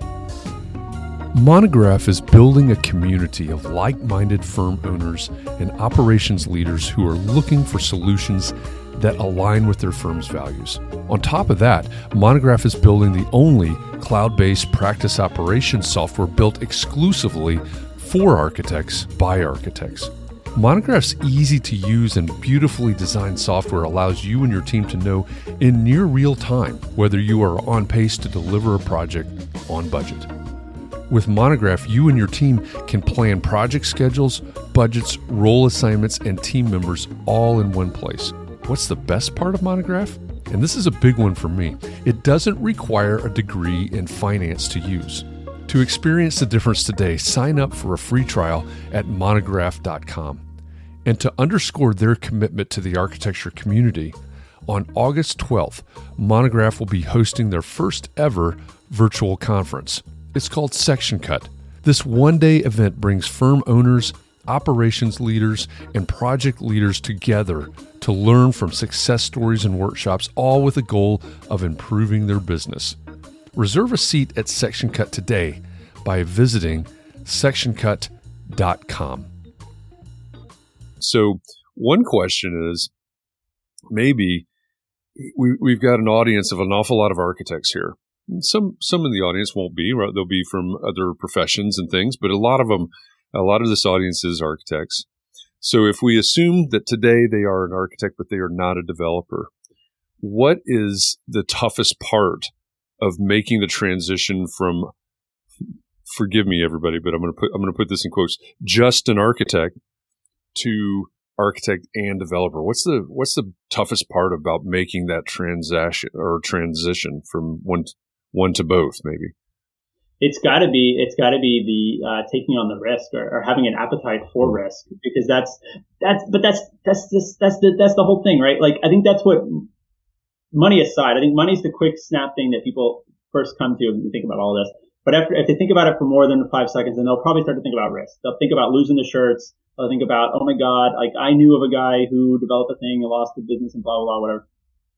Monograph is building a community of like-minded firm owners and operations leaders who are looking for solutions that align with their firm's values. On top of that, Monograph is building the only cloud-based practice operations software built exclusively for architects by architects. Monograph's easy-to-use and beautifully designed software allows you and your team to know in near real time whether you are on pace to deliver a project on budget. With Monograph, you and your team can plan project schedules, budgets, role assignments, and team members all in one place. What's the best part of Monograph? And this is a big one for me. It doesn't require a degree in finance to use. To experience the difference today, sign up for a free trial at monograph dot com. And to underscore their commitment to the architecture community, on August twelfth, Monograph will be hosting their first ever virtual conference. It's called Section Cut. This one-day event brings firm owners, operations leaders, and project leaders together to learn from success stories and workshops, all with the goal of improving their business. Reserve a seat at Section Cut today by visiting section cut dot com. So one question is, maybe we, we've got an audience of an awful lot of architects here. Some some in the audience won't be, right? They'll be from other professions and things, but a lot of them, a lot of this audience is architects. So if we assume that today they are an architect, but they are not a developer, what is the toughest part of making the transition from, forgive me everybody, but I'm going to put I'm going to put this in quotes, just an architect to architect and developer? What's the what's the toughest part about making that transaction or transition from one one to both? Maybe it's got to be it's got to be the uh, taking on the risk or, or having an appetite for risk, because that's that's but that's that's this that's the that's the whole thing, right? Like I think that's what, money aside, I think money's the quick snap thing that people first come to when you think about all this. But after, if they think about it for more than five seconds, then they'll probably start to think about risk. They'll think about losing the shirts. They'll think about, oh my God, like I knew of a guy who developed a thing and lost the business and blah, blah, blah, whatever.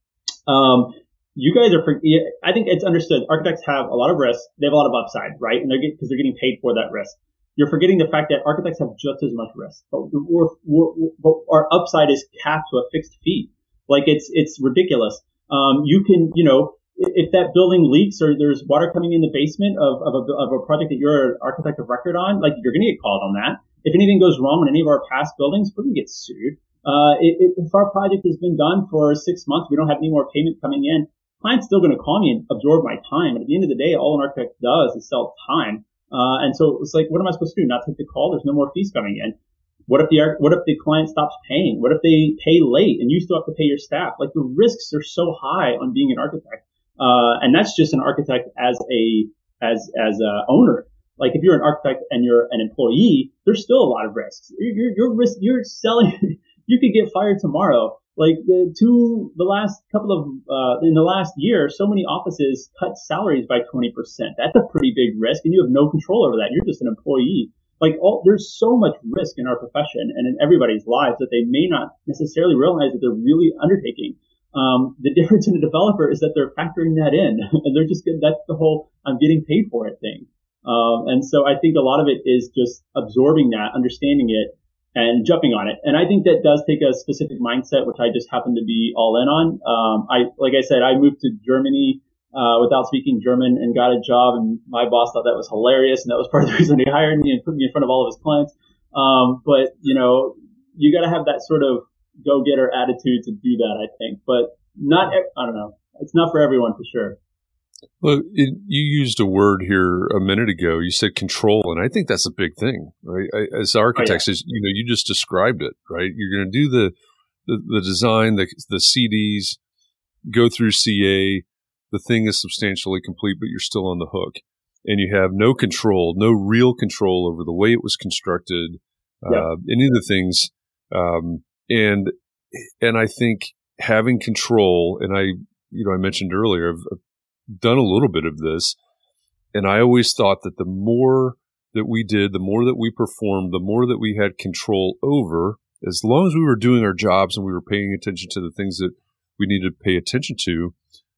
Um, you guys are, I think it's understood. Architects have a lot of risk. They have a lot of upside, right? And they're because they're getting paid for that risk. You're forgetting the fact that architects have just as much risk, but we're, we're, we're, our upside is capped to a fixed fee. Like it's, it's ridiculous. Um, you can, you know, if that building leaks or there's water coming in the basement of, of, a, of a project that you're an architect of record on, like you're going to get called on that. If anything goes wrong in any of our past buildings, we're going to get sued. Uh, if, if our project has been done for six months, we don't have any more payment coming in, client's still going to call me and absorb my time. And at the end of the day, all an architect does is sell time. Uh, and so it's like, what am I supposed to do? Not take the call? There's no more fees coming in. What if the what if the client stops paying? What if they pay late and you still have to pay your staff? Like the risks are so high on being an architect, uh, and that's just an architect as a as as a owner. Like if you're an architect and you're an employee, there's still a lot of risks. You're you're risk you're selling. You could get fired tomorrow. Like the two the last couple of uh, in the last year, so many offices cut salaries by twenty percent. That's a pretty big risk, and you have no control over that. You're just an employee. Like all, there's so much risk in our profession and in everybody's lives that they may not necessarily realize that they're really undertaking. Um, the difference in a developer is that they're factoring that in and they're just, that's the whole I'm getting paid for it thing. Um, and so I think a lot of it is just absorbing that, understanding it and jumping on it. And I think that does take a specific mindset, which I just happen to be all in on. Um, I, like I said, I moved to Germany Uh, without speaking German and got a job, and my boss thought that was hilarious, and that was part of the reason he hired me and put me in front of all of his clients. Um, but you know, you got to have that sort of go-getter attitude to do that, I think. But not, I don't know, it's not for everyone for sure. Well, it, you used a word here a minute ago. You said control, and I think that's a big thing, right? I, as architects, oh, yeah. as, you know, you just described it, right? You're going to do the, the the design, the the C Ds, go through C A. The thing is substantially complete, but you're still on the hook, and you have no control, no real control over the way it was constructed, yeah. uh, any of the things. Um, and, and I think having control, and I, you know, I mentioned earlier, I've, I've done a little bit of this, and I always thought that the more that we did, the more that we performed, the more that we had control over, as long as we were doing our jobs and we were paying attention to the things that we needed to pay attention to,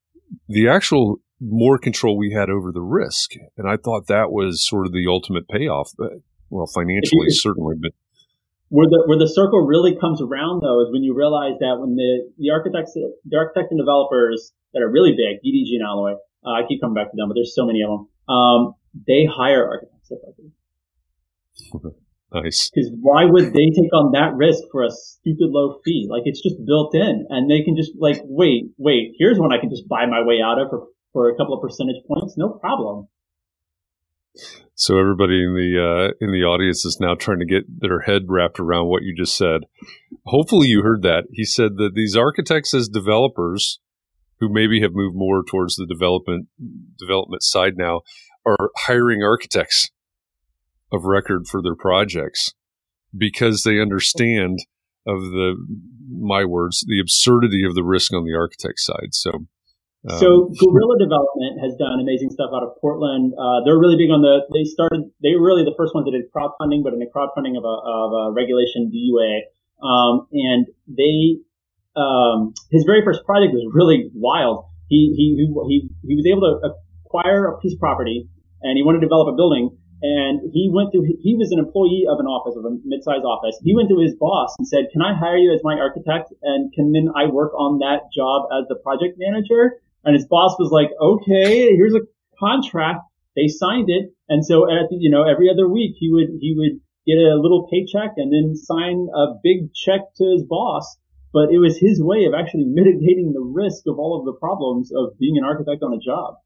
the actual more control we had over the risk. And I thought that was sort of the ultimate payoff, but, well, financially, certainly. But where the where the circle really comes around, though, is when you realize that when the, the architects, the architects and developers that are really big, D D G and Alloy, uh, I keep coming back to them, but there's so many of them, um, they hire architects. Nice. Because why would they take on that risk for a stupid low fee? Like, it's just built in, and they can just like, wait, wait, here's one I can just buy my way out of for, for a couple of percentage points. No problem. So everybody in the uh, in the audience is now trying to get their head wrapped around what you just said. Hopefully you heard that. He said that these architects as developers who maybe have moved more towards the development development side now are hiring architects of record for their projects because they understand of the, my words, the absurdity of the risk on the architect side. So Um, so Guerrilla Development has done amazing stuff out of Portland. Uh, they're really big on the, they started, they were really the first ones that did crowdfunding, but in the crowdfunding of a, of a regulation D U A. Um, and they, um, his very first project was really wild. He, he, he, he was able to acquire a piece of property and he wanted to develop a building. And he went to, he was an employee of an office, of a mid-sized office. He went to his boss and said, can I hire you as my architect? And can then I work on that job as the project manager? And his boss was like, okay, here's a contract. They signed it. And so at the, you know, every other week he would, he would get a little paycheck and then sign a big check to his boss. But it was his way of actually mitigating the risk of all of the problems of being an architect on a job.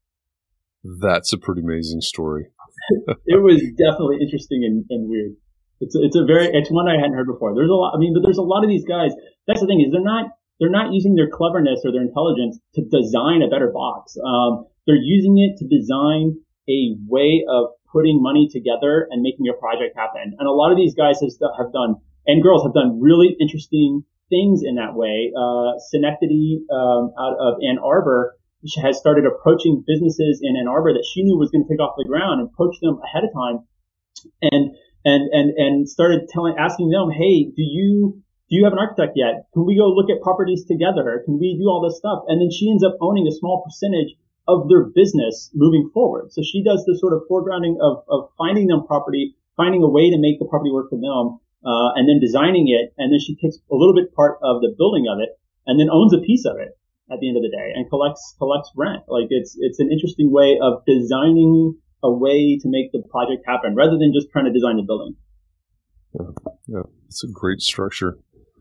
That's a pretty amazing story. It was definitely interesting and, and weird. It's a, it's a very, it's one I hadn't heard before. There's a lot, I mean, but there's a lot of these guys. That's the thing is they're not, They're not using their cleverness or their intelligence to design a better box. Um, they're using it to design a way of putting money together and making a project happen. And a lot of these guys have, have done, and girls have done really interesting things in that way. Uh, Schenectady, um, out of Ann Arbor has started approaching businesses in Ann Arbor that she knew was going to take off the ground and approach them ahead of time and, and, and, and started telling, asking them, hey, do you, Do you have an architect yet? Can we go look at properties together? Can we do all this stuff? And then she ends up owning a small percentage of their business moving forward. So she does the sort of foregrounding of, of finding them property, finding a way to make the property work for them, uh, and then designing it. And then she takes a little bit part of the building of it and then owns a piece of it at the end of the day and collects, collects rent. Like it's, it's an interesting way of designing a way to make the project happen rather than just trying to design the building. Yeah, yeah, it's a great structure.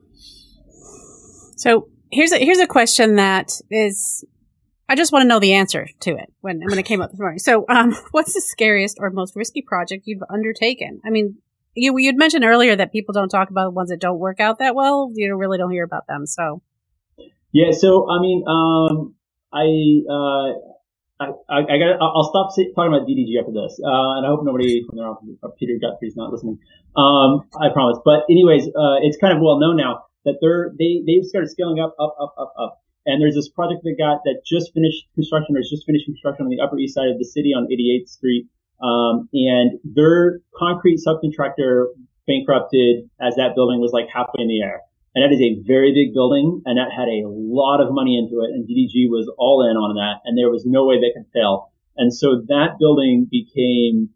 So here's a, here's a question that is, I just want to know the answer to it when, when it came up this morning. So, um, what's the scariest or most risky project you've undertaken? I mean, you, you'd mentioned earlier that people don't talk about the ones that don't work out that well. You really don't hear about them. So. Yeah. So, I mean, um, I, uh, I, I, I got. I'll stop talking about D D G after this, uh, and I hope nobody from their office, Peter Guthrie's not listening. Um, I promise. But anyways, uh, it's kind of well known now that they're they they've started scaling up, up, up, up, up. And there's this project they got that just finished construction, or is just finished construction on the Upper East Side of the city on eighty-eighth Street. Um, and their concrete subcontractor bankrupted as that building was like halfway in the air. And that is a very big building, and that had a lot of money into it, and D D G was all in on that, and there was no way they could fail. And so that building became,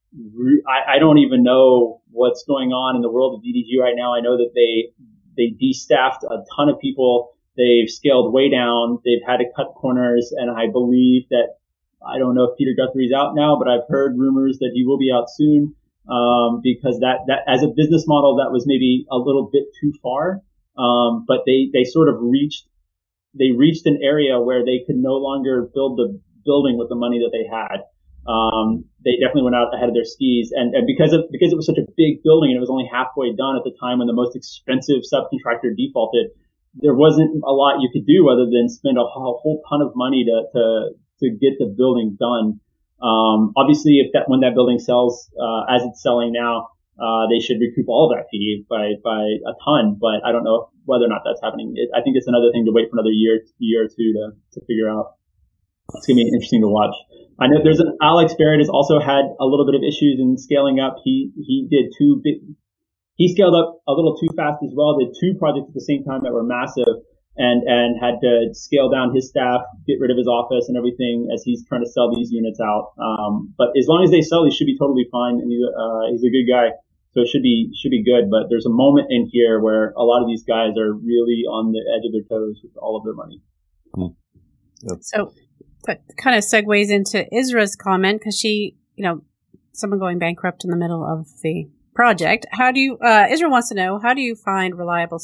I, I don't even know what's going on in the world of D D G right now. I know that they, they de-staffed a ton of people. They've scaled way down. They've had to cut corners, and I believe that, I don't know if Peter Guthrie's out now, but I've heard rumors that he will be out soon, um, because that, that, as a business model, that was maybe a little bit too far. Um, but they, they sort of reached, they reached an area where they could no longer build the building with the money that they had. Um, they definitely went out ahead of their skis. And, and because of, because it was such a big building and it was only halfway done at the time when the most expensive subcontractor defaulted, there wasn't a lot you could do other than spend a whole, whole ton of money to, to, to get the building done. Um, obviously if that, when that building sells, uh, as it's selling now, Uh, they should recoup all of that fee by, by a ton, but I don't know whether or not that's happening. It, I think it's another thing to wait for another year, year or two to, to figure out. It's going to be interesting to watch. I know there's an Alex Barrett has also had a little bit of issues in scaling up. He, he did two big, he scaled up a little too fast as well, did two projects at the same time that were massive and, and had to scale down his staff, get rid of his office and everything as he's trying to sell these units out. Um, but as long as they sell, he should be totally fine. And he's, uh, he's a good guy. So it should be, should be good, but there's a moment in here where a lot of these guys are really on the edge of their toes with all of their money. Hmm. Yep. So that kind of segues into Isra's comment because she, you know, someone going bankrupt in the middle of the project. How do you, uh, Isra wants to know, how do you find reliable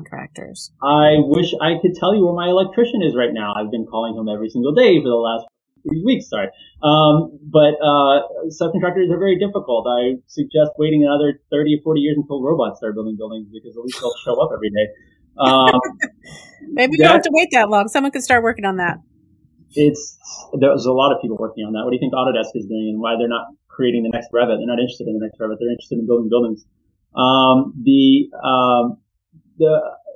subcontractors? I wish I could tell you where my electrician is right now. I've been calling him every single day for the last weeks, sorry. Um, but, uh, subcontractors are very difficult. I suggest waiting another thirty or forty years until robots start building buildings because at least they'll show up every day. Um, Maybe you don't have to wait that long. Someone could start working on that. It's, there's a lot of people working on that. What do you think Autodesk is doing and why they're not creating the next Revit? They're not interested in the next Revit. They're interested in building buildings. Um, the, um, the,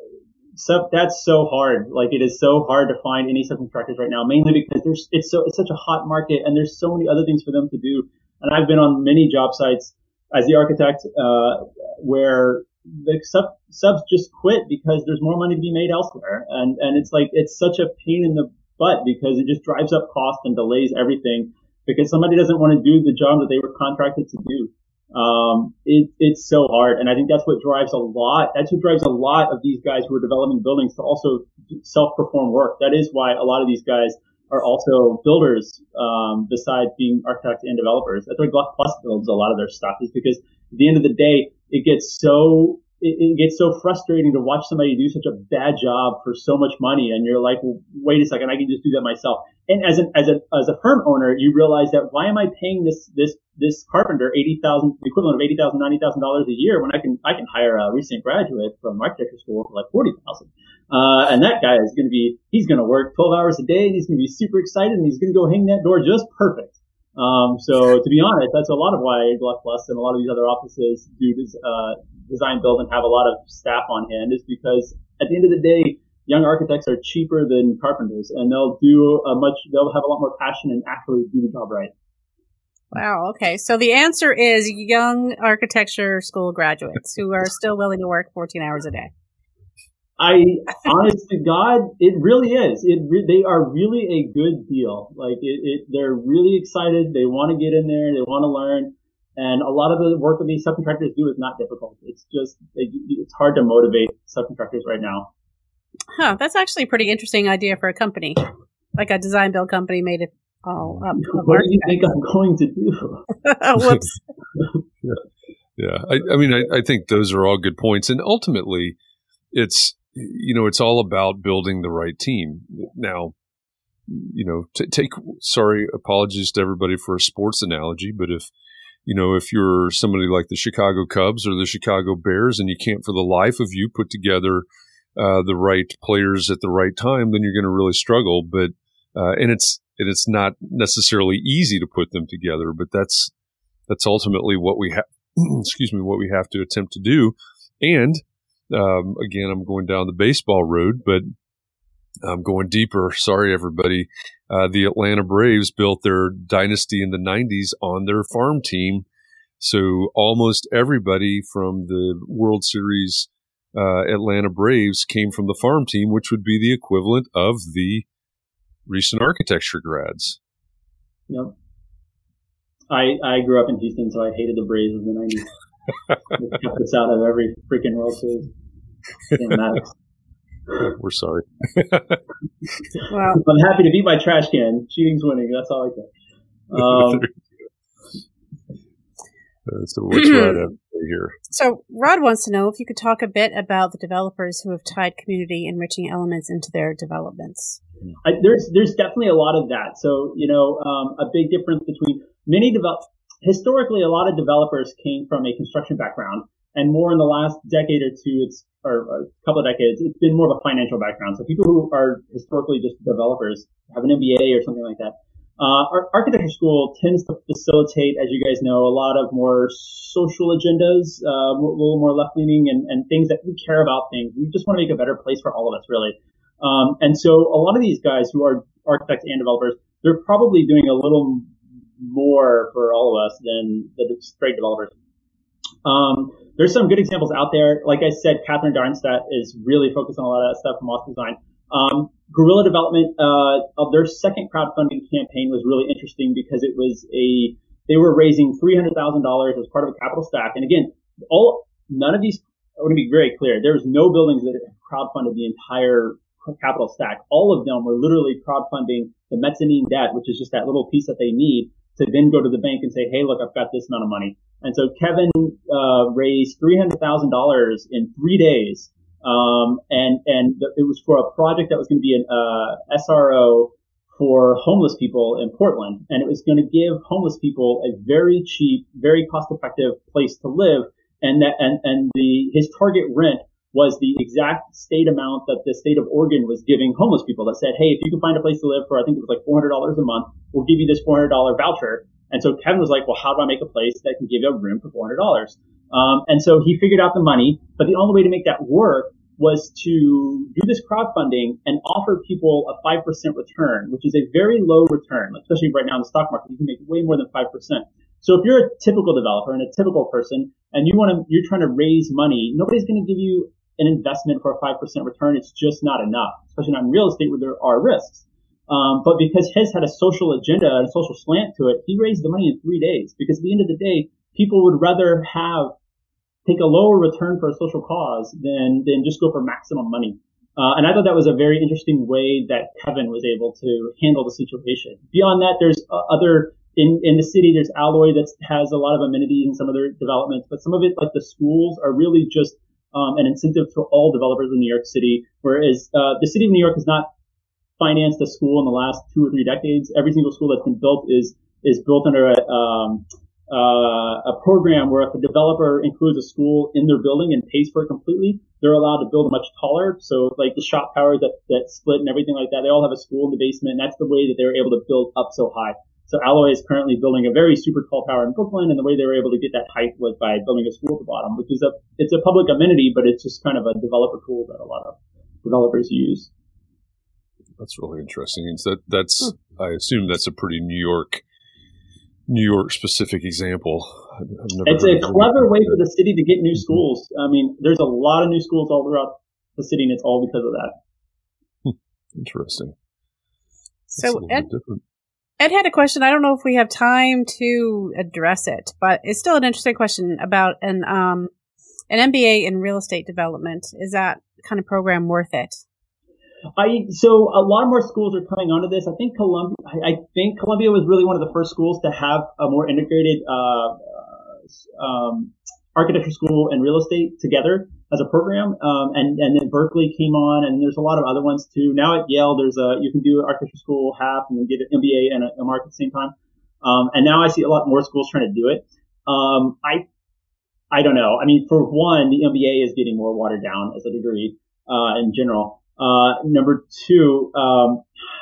So that's so hard. Like it is so hard to find any subcontractors right now, mainly because there's it's so it's such a hot market and there's so many other things for them to do. And I've been on many job sites as the architect uh where the sub, subs just quit because there's more money to be made elsewhere. And and it's like it's such a pain in the butt because it just drives up cost and delays everything because somebody doesn't want to do the job that they were contracted to do. Um, it, it's so hard. And I think that's what drives a lot, that's what drives a lot of these guys who are developing buildings to also self-perform work. That is why a lot of these guys are also builders, um, besides being architects and developers. That's why Gluck Plus builds a lot of their stuff is because at the end of the day, it gets so, it, it gets so frustrating to watch somebody do such a bad job for so much money. And you're like, well, wait a second, I can just do that myself. And as an, as a, as a firm owner, you realize that why am I paying this, this, this carpenter eighty thousand, the equivalent of eighty thousand, ninety thousand dollars a year when I can, I can hire a recent graduate from architecture school for like forty thousand. Uh, and that guy is going to be, he's going to work twelve hours a day and he's going to be super excited and he's going to go hang that door just perfect. Um, so to be honest, that's a lot of why Gluck Plus and a lot of these other offices do this, uh, design build and have a lot of staff on hand is because at the end of the day, young architects are cheaper than carpenters and they'll do a much, they'll have a lot more passion and actually do the job right. Wow. Okay. So the answer is young architecture school graduates who are still willing to work fourteen hours a day. I, honest to God, it really is. It re- they are really a good deal. Like it, it, they're really excited. They want to get in there. They want to learn. And a lot of the work that these subcontractors do is not difficult. It's just, it, it's hard to motivate subcontractors right now. Huh. That's actually a pretty interesting idea for a company, like a design build company made it all up. What do you think I'm going to do? Whoops. yeah. Yeah. I, I mean, I, I think those are all good points. And ultimately, it's, you know, it's all about building the right team. Now, you know, t- take, sorry, apologies to everybody for a sports analogy, but if, you know, if you're somebody like the Chicago Cubs or the Chicago Bears and you can't for the life of you put together uh, the right players at the right time, then you're going to really struggle. But, uh, and it's, and it's not necessarily easy to put them together, but that's, that's ultimately what we have, excuse me, what we have to attempt to do. And, um, again, I'm going down the baseball road, but I'm going deeper. Sorry, everybody. Uh, the Atlanta Braves built their dynasty in the nineties on their farm team. So almost everybody from the World Series uh, Atlanta Braves came from the farm team, which would be the equivalent of the recent architecture grads. Yep. I I grew up in Houston, so I hated the Braves in the nineties. They kept us out of every freaking World Series. We're sorry. Well, I'm happy to beat my trash can. Cheating's winning. That's all I care. Um, uh, so what's Rod have to say here? So Rod wants to know if you could talk a bit about the developers who have tied community enriching elements into their developments. I, there's there's definitely a lot of that. So you know, um, a big difference between many develop. Historically, a lot of developers came from a construction background, and more in the last decade or two, it's or a couple of decades, it's been more of a financial background. So people who are historically just developers have an M B A or something like that. Uh, our architecture school tends to facilitate, as you guys know, a lot of more social agendas, uh, a little more left-leaning and, and things that we care about things. We just want to make a better place for all of us, really. Um, and so a lot of these guys who are architects and developers, they're probably doing a little more for all of us than the straight developers. Um, there's some good examples out there. Like I said, Catherine Darnstadt is really focused on a lot of that stuff from Moss Design. Um, Guerrilla Development, uh, of their second crowdfunding campaign was really interesting because it was a, they were raising three hundred thousand dollars as part of a capital stack. And again, all, none of these, I want to be very clear, there's no buildings that have crowdfunded the entire capital stack. All of them were literally crowdfunding the mezzanine debt, which is just that little piece that they need to then go to the bank and say, hey, look, I've got this amount of money. And so Kevin, uh, raised three hundred thousand dollars in three days. Um, and, and it was for a project that was going to be an, uh, S R O for homeless people in Portland. And it was going to give homeless people a very cheap, very cost effective place to live. And that, and, and the, his target rent was the exact state amount that the state of Oregon was giving homeless people, that said, hey, if you can find a place to live for, I think it was like four hundred dollars a month, we'll give you this four hundred dollars voucher. And so Kevin was like, well, how do I make a place that can give you a room for four hundred dollars? Um, and so he figured out the money, but the only way to make that work was to do this crowdfunding and offer people a five percent return, which is a very low return, especially right now in the stock market. You can make way more than five percent. So if you're a typical developer and a typical person and you want to, you're trying to raise money, nobody's going to give you an investment for a five percent return. It's just not enough, especially not in real estate where there are risks. Um, but because his had a social agenda and a social slant to it, he raised the money in three days because at the end of the day, people would rather have take a lower return for a social cause than, than just go for maximum money. Uh, and I thought that was a very interesting way that Kevin was able to handle the situation. Beyond that, there's uh, other, in, in the city, there's Alloy that has a lot of amenities and some of their developments, but some of it, like the schools, are really just um, an incentive to all developers in New York City, whereas uh, the city of New York has not financed a school in the last two or three decades. Every single school that's been built is is built under a um, uh, a program where if a developer includes a school in their building and pays for it completely, they're allowed to build much taller. So like the shop towers that, that split and everything like that, they all have a school in the basement. And that's the way that they were able to build up so high. So Alloy is currently building a very super tall tower in Brooklyn, and the way they were able to get that height was by building a school at the bottom, which is a it's a public amenity, but it's just kind of a developer tool that a lot of developers use. That's really interesting. It's that that's hmm. I assume that's a pretty New York New York specific example. I've never it's a clever way for the city to get new schools. I mean, there's a lot of new schools all throughout the city, and it's all because of that. Hmm. Interesting. So Ed, Ed had a question. I don't know if we have time to address it, but it's still an interesting question about an um an M B A in real estate development. Is that kind of program worth it? I so a lot more schools are coming onto this. I think Columbia. I, I think Columbia was really one of the first schools to have a more integrated uh, um, architecture school and real estate together as a program. Um, and and then Berkeley came on, and there's a lot of other ones too. Now at Yale, there's a you can do an architecture school half and then get an M B A and a, a mark at the same time. Um, and now I see a lot more schools trying to do it. Um, I I don't know. I mean, for one, the M B A is getting more watered down as a degree uh, in general. Uh, number two, um,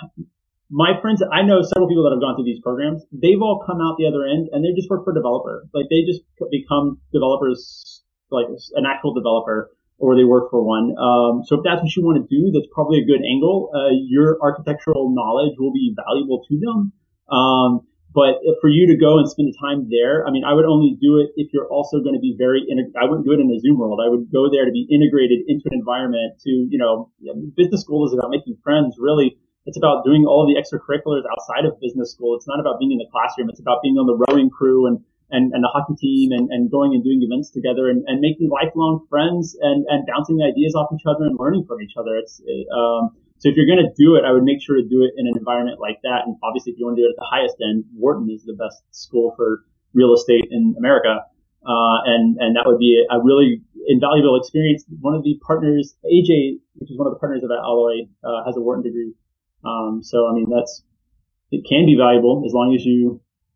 my friends, I know several people that have gone through these programs. They've all come out the other end and they just work for a developer. Like they just become developers, like an actual developer, or they work for one. Um, so if that's what you want to do, that's probably a good angle. Uh, your architectural knowledge will be valuable to them. Um, But if for you to go and spend the time there, I mean, I would only do it if you're also going to be very, integ- I wouldn't do it in a Zoom world. I would go there to be integrated into an environment to, you know, business school is about making friends. Really, it's about doing all of the extracurriculars outside of business school. It's not about being in the classroom. It's about being on the rowing crew and, and, and the hockey team and, and going and doing events together and, and making lifelong friends and, and bouncing ideas off each other and learning from each other. It's, um, So if you're going to do it, I would make sure to do it in an environment like that. And obviously, if you want to do it at the highest end, Wharton is the best school for real estate in America. Uh, and, and that would be a really invaluable experience. One of the partners, A J, which is one of the partners of Alloy, uh, has a Wharton degree. Um, so, I mean, that's, it can be valuable as long as you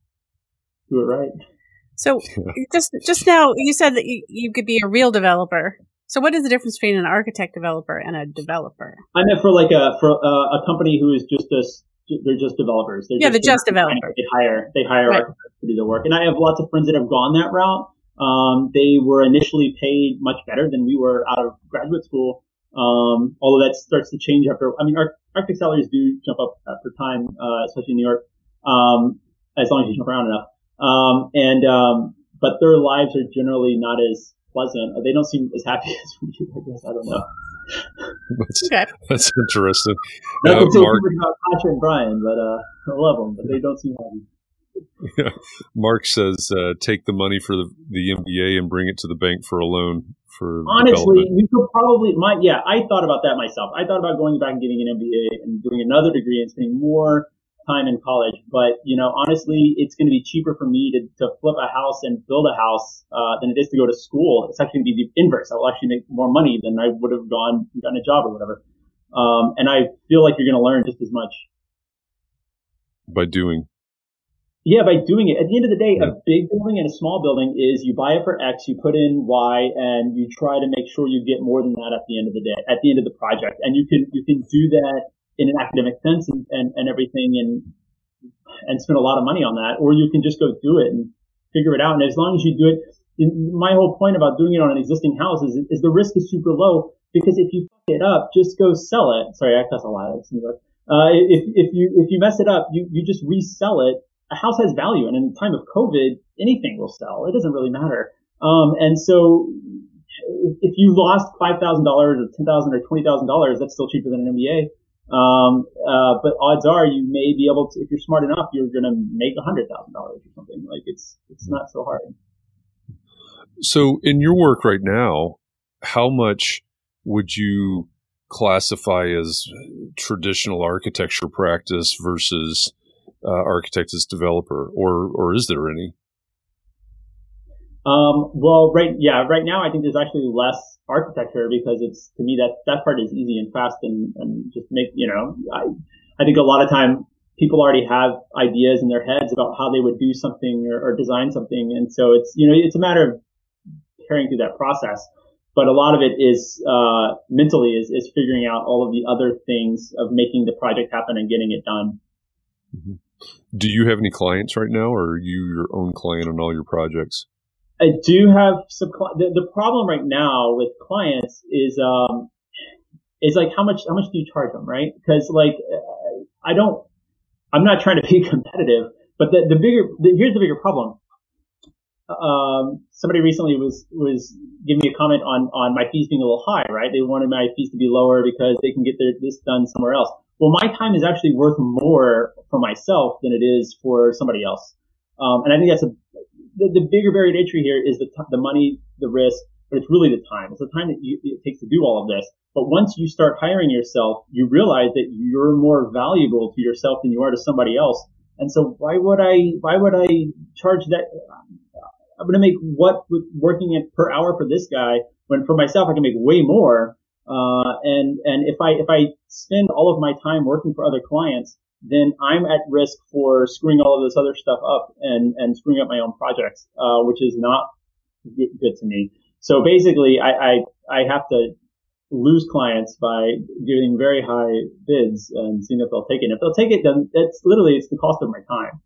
do it right. So just, just now you said that you, you could be a real developer. So what is the difference between an architect developer and a developer? I meant for like a for a, a company who is just a they're just developers. They're yeah, just, they're just developers. They hire they hire right. architects to do the work, and I have lots of friends that have gone that route. Um, they were initially paid much better than we were out of graduate school. Um, although that starts to change after. I mean, our architect salaries do jump up after time, uh, especially in New York, um, as long as you jump around enough. Um, and um, but their lives are generally not as pleasant. They don't seem as happy as we do, I guess. I don't know. That's, okay. that's interesting. Not uh, to say Mark, about Patrick and Brian, but uh, I love them, but they don't seem happy. Yeah. Mark says, uh, take the money for the, the M B A and bring it to the bank for a loan for Honestly, development. you could probably, my, yeah, I thought about that myself. I thought about going back and getting an M B A and doing another degree and spending more time in college. But, you know, honestly, it's going to be cheaper for me to, to flip a house and build a house uh, than it is to go to school. It's actually going to be the inverse. I will actually make more money than I would have gone and gotten a job or whatever. Um, and I feel like you're going to learn just as much. by doing? Yeah, by doing it. At the end of the day, Yeah. a big building and a small building is you buy it for X, you put in Y, and you try to make sure you get more than that at the end of the day, at the end of the project. And you can you can do that in an academic sense and, and, and everything and and spend a lot of money on that, or you can just go do it and figure it out. And as long as you do it, my whole point about doing it on an existing house is, is the risk is super low, because if you fuck it up, just go sell it. Sorry, I cuss a lot. It's New York. Uh, if if you if you mess it up, you you just resell it. A house has value, and in the time of COVID, anything will sell. It doesn't really matter. Um, and so if you lost five thousand dollars or ten thousand dollars or twenty thousand dollars, that's still cheaper than an M B A. Um, uh, but odds are you may be able to, if you're smart enough, you're going to make one hundred thousand dollars or something. Like it's, it's not so hard. So in your work right now, how much would you classify as traditional architecture practice versus Uh, architect as developer, or or is there any? Um, well, right, yeah, right now I think there's actually less architecture, because it's, to me, that that part is easy and fast and and just make, you know, I I think a lot of time people already have ideas in their heads about how they would do something or, or design something, and so it's, you know, it's a matter of carrying through that process. But a lot of it is uh, mentally is is figuring out all of the other things of making the project happen and getting it done. Mm-hmm. Do you have any clients right now, or are you your own client on all your projects? I do have some. The, the problem right now with clients is um is like how much how much do you charge them, right? Because like I don't, I'm not trying to be competitive, but the the bigger the, here's the bigger problem. Um, somebody recently was was giving me a comment on on my fees being a little high, right? They wanted my fees to be lower because they can get their this done somewhere else. Well, my time is actually worth more for myself than it is for somebody else. Um, and I think that's a, the, the bigger barrier to entry here is the, t- the money, the risk, but it's really the time. It's the time that you, it takes to do all of this. But once you start hiring yourself, you realize that you're more valuable to yourself than you are to somebody else. And so why would I, why would I charge that? I'm going to make what with working at per hour for this guy, when for myself, I can make way more. Uh, and, and if I, if I spend all of my time working for other clients, then I'm at risk for screwing all of this other stuff up and, and screwing up my own projects, uh, which is not good, good to me. So basically, I, I, I have to lose clients by giving very high bids and seeing if they'll take it. And if they'll take it, then it's literally, it's the cost of my time.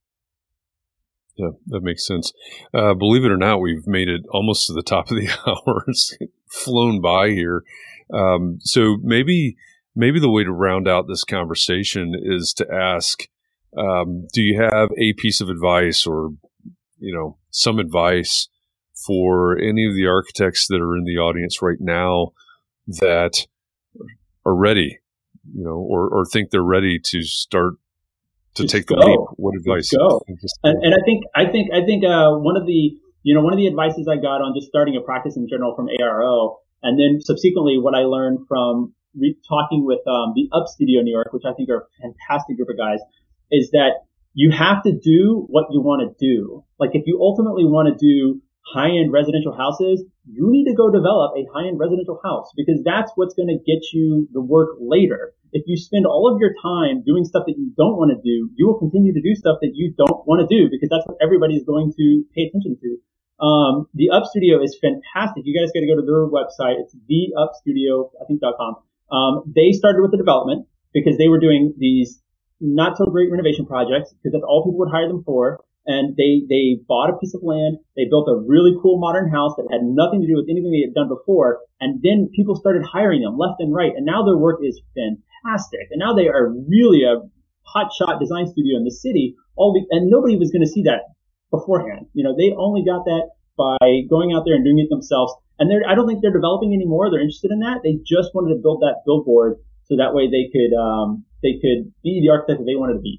Yeah, that makes sense. Uh, believe it or not, we've made it almost to the top of the hour. It's flown by here. Um, so maybe, maybe the way to round out this conversation is to ask, um, do you have a piece of advice or, you know, some advice for any of the architects that are in the audience right now that are ready, you know, or, or think they're ready to start to Just take the go. leap? What advice? Just go. Just and, and I think, I think, I think, uh, one of the, you know, one of the advices I got on just starting a practice in general from A R O, and then subsequently what I learned from re- talking with, um, the Up Studio New York, which I think are a fantastic group of guys, is that you have to do what you want to do. Like if you ultimately want to do high-end residential houses, you need to go develop a high-end residential house, because that's what's going to get you the work later. If you spend all of your time doing stuff that you don't want to do, you will continue to do stuff that you don't want to do, because that's what everybody's going to pay attention to. Um, the Up Studio is fantastic. You guys got to go to their website. It's the up studio, I think, dot com. Um, they started with the development because they were doing these not so great renovation projects, because that's all people would hire them for. And they, they bought a piece of land. They built a really cool modern house that had nothing to do with anything they had done before. And then people started hiring them left and right. And now their work is fantastic. And now they are really a hotshot design studio in the city. All the, and nobody was going to see that beforehand. You know, they only got that by going out there and doing it themselves. And they're, I don't think they're developing anymore. They're interested in that. They just wanted to build that billboard so that way they could, um, they could be the architect that they wanted to be.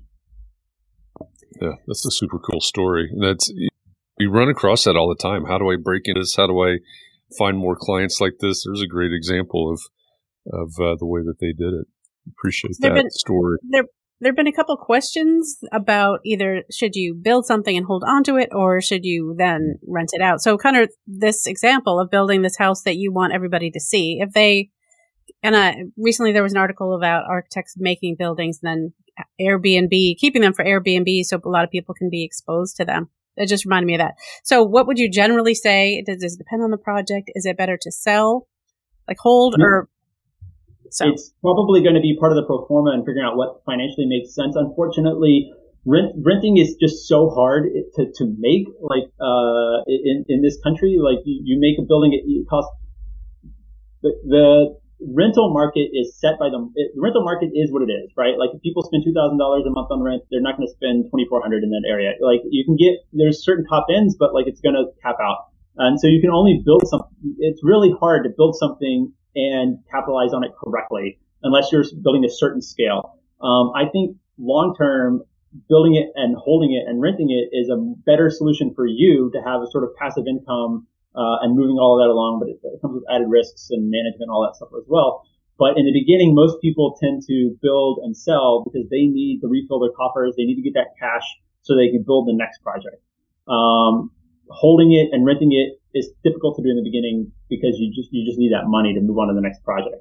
Yeah, that's a super cool story. That's, we run across that all the time. How do I break into this? How do I find more clients like this? There's a great example of of uh, the way that they did it. Appreciate that been, story. There, there have been a couple questions about either should you build something and hold on to it, or should you then rent it out? So kind of this example of building this house that you want everybody to see. If they, and uh, recently there was an article about architects making buildings and then Airbnb, keeping them for Airbnb so a lot of people can be exposed to them. That just reminded me of that. So what would you generally say? Does, does it depend on the project? Is it better to sell, like hold, yeah. or sell? It's probably going to be part of the pro forma and figuring out what financially makes sense. Unfortunately, rent, renting is just so hard to, to make, like, uh, in, in this country. Like, you, you make a building, it, it costs, the, the rental market is set by the, it, the rental market is what it is, right? Like, if people spend two thousand dollars a month on rent, they're not going to spend twenty-four hundred dollars in that area. Like, you can get, there's certain top ends, but like, it's going to cap out. And so you can only build something. It's really hard to build something and capitalize on it correctly unless you're building a certain scale. Um, I think long term, building it and holding it and renting it is a better solution for you to have a sort of passive income uh, and moving all of that along, but it, it comes with added risks and management and all that stuff as well. But in the beginning, most people tend to build and sell because they need to refill their coffers. They need to get that cash so they can build the next project. Um, holding it and renting it is difficult to do in the beginning because you just you just need that money to move on to the next project.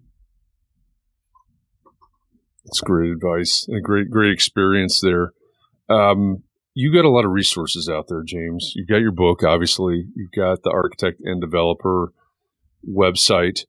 That's great advice. A great, great experience there. Um, you got a lot of resources out there, James. You've got your book, obviously. You've got the Architect and Developer website.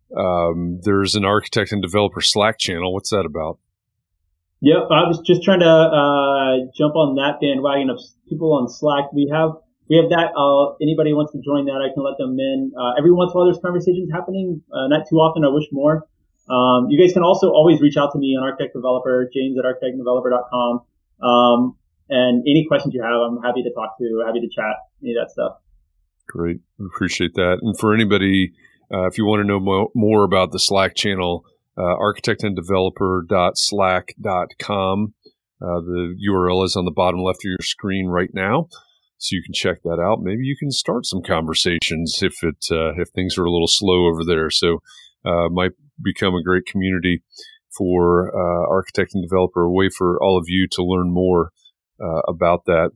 Um, there's an Architect and Developer Slack channel. What's that about? Yep, I was just trying to uh, jump on that bandwagon of people on Slack. We have we have that. Uh, anybody wants to join that, I can let them in. Uh, every once in a while, there's conversations happening. Uh, not too often. I wish more. Um, you guys can also always reach out to me on Architect Developer, James at architect developer dot com. Um, and any questions you have, I'm happy to talk to, happy to chat, any of that stuff. Great. Appreciate that. And for anybody, uh, if you want to know mo- more about the Slack channel, uh, architect and developer dot slack dot com. Uh, the U R L is on the bottom left of your screen right now. So you can check that out. Maybe you can start some conversations if it, uh, if things are a little slow over there. So, uh, might become a great community for uh, architect and developer, a way for all of you to learn more uh, about that.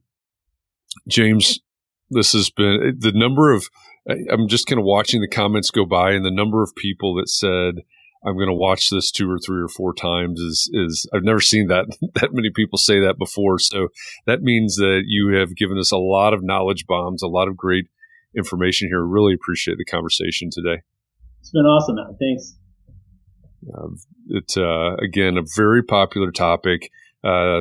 James, this has been the number of, I'm just kind of watching the comments go by, and the number of people that said, I'm going to watch this two or three or four times is, is I've never seen that, that many people say that before. So that means that you have given us a lot of knowledge bombs, a lot of great information here. Really appreciate the conversation today. It's been awesome, man. Thanks. Uh, it's, uh, again, a very popular topic, uh,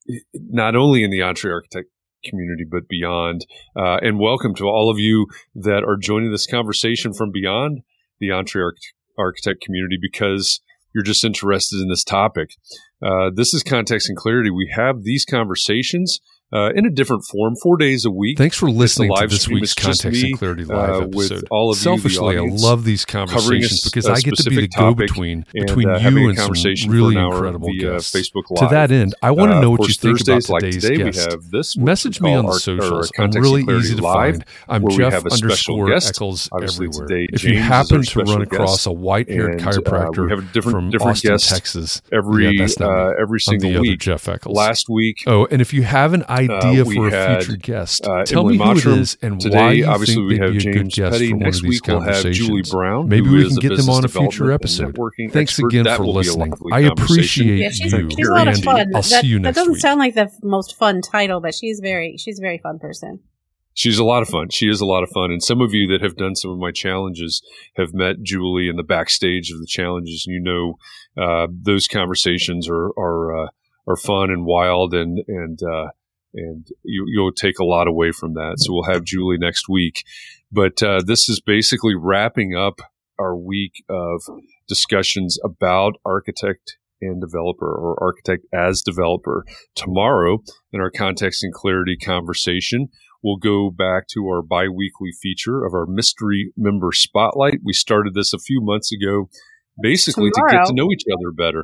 not only in the EntreArchitect community, but beyond. Uh, and welcome to all of you that are joining this conversation from beyond the EntreArchitect community because you're just interested in this topic. Uh, this is Context and Clarity. We have these conversations Uh, in a different form, four days a week. Thanks for listening to this stream. week's Context me, and Clarity Live uh, episode. With all of Selfishly, you, I love these conversations a, because I get to be the go-between and, between uh, you and some really incredible via guests. Facebook Live. To that end, I want to uh, know what you think Thursdays about today's like today, guest. We have this Message me on the our, socials. I'm really easy to Live, find. I'm Jeff underscore Eccles everywhere. Today, if you happen to run across a white-haired and, chiropractor uh, we have a different, from different Austin, guest Texas, every yeah, that's not uh, me. every single I'm the week. Other Jeff Eccles. Last week, oh, and if you have an idea uh, for a had, future guest, uh, tell Emily me who Mottram. it is and Today, why you obviously, think we they'd have be a James good guest Petty. for one Next of these week, we'll have conversations. Julie Brown. Maybe who we is can a get them on a business future development and episode. networking Thanks expert. again That for will be a listening. lovely I conversation. appreciate Yeah, you. she's, Here, she's a lot of Andy. fun. I'll that, see you that next doesn't week. sound like the most fun title, but she's very she's a very fun person. She's a lot of fun. She is a lot of fun. And some of you that have done some of my challenges have met Julie in the backstage of the challenges. And you know, uh, those conversations are, are, uh, are fun and wild and, and, uh, and you, you'll take a lot away from that. So we'll have Julie next week. But, uh, this is basically wrapping up our week of discussions about architect and developer, or architect as developer. Tomorrow, in our Context and Clarity conversation, we'll go back to our bi-weekly feature of our Mystery Member Spotlight. We started this a few months ago, basically tomorrow. to get to know each other better.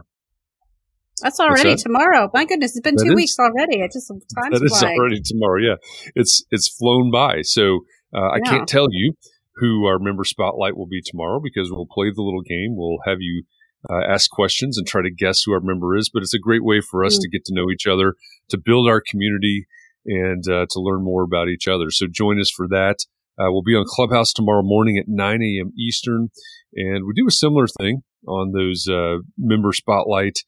That's already that? tomorrow. My goodness, it's been that two is, weeks already. It just time's That is flying. already tomorrow, yeah. It's, it's flown by. So uh, I yeah. can't tell you who our Member Spotlight will be tomorrow because we'll play the little game. We'll have you Uh, ask questions and try to guess who our member is. But it's a great way for us mm. to get to know each other, to build our community, and uh, to learn more about each other. So join us for that. Uh, we'll be on Clubhouse tomorrow morning at nine a.m. Eastern. And we do a similar thing on those uh, member spotlight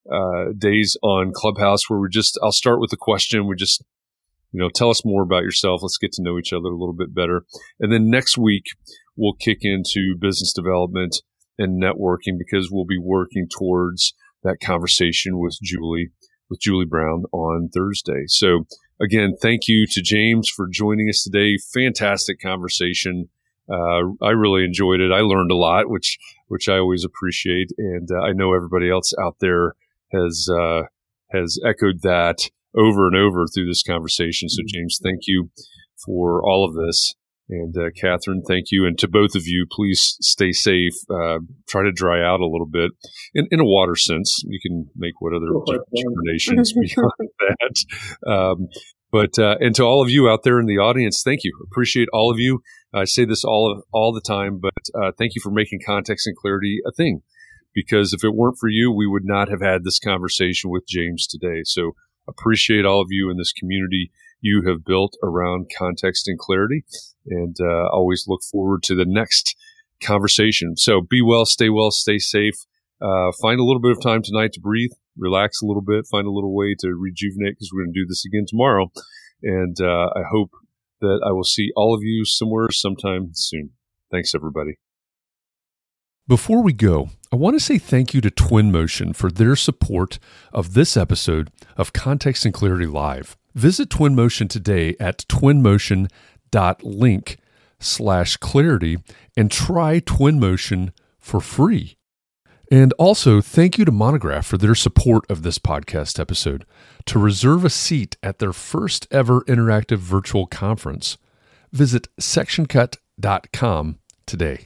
uh, days on Clubhouse where we just, I'll start with a question. We just, you know, tell us more about yourself. Let's get to know each other a little bit better. And then next week, we'll kick into business development and networking because we'll be working towards that conversation with Julie, with Julie Brown on Thursday. So again, thank you to James for joining us today. Fantastic conversation. Uh, I really enjoyed it. I learned a lot, which, which I always appreciate. And uh, I know everybody else out there has, uh, has echoed that over and over through this conversation. So James, thank you for all of this. And uh, Catherine, thank you. And to both of you, please stay safe. Uh, try to dry out a little bit. In, in a water sense, you can make what other determinations beyond that. Um, but uh, and to all of you out there in the audience, thank you. Appreciate all of you. I say this all of, all the time, but uh, thank you for making context and clarity a thing. Because if it weren't for you, we would not have had this conversation with James today. So appreciate all of you in this community you have built around context and clarity, and uh, always look forward to the next conversation. So be well, stay well, stay safe. Uh, find a little bit of time tonight to breathe, relax a little bit, find a little way to rejuvenate because we're going to do this again tomorrow. And uh, I hope that I will see all of you somewhere sometime soon. Thanks, everybody. Before we go, I want to say thank you to Twinmotion for their support of this episode of Context and Clarity Live. Visit Twinmotion today at twinmotion dot link slash clarity and try Twinmotion for free. And also, thank you to Monograph for their support of this podcast episode. To reserve a seat at their first ever interactive virtual conference, visit section cut dot com today.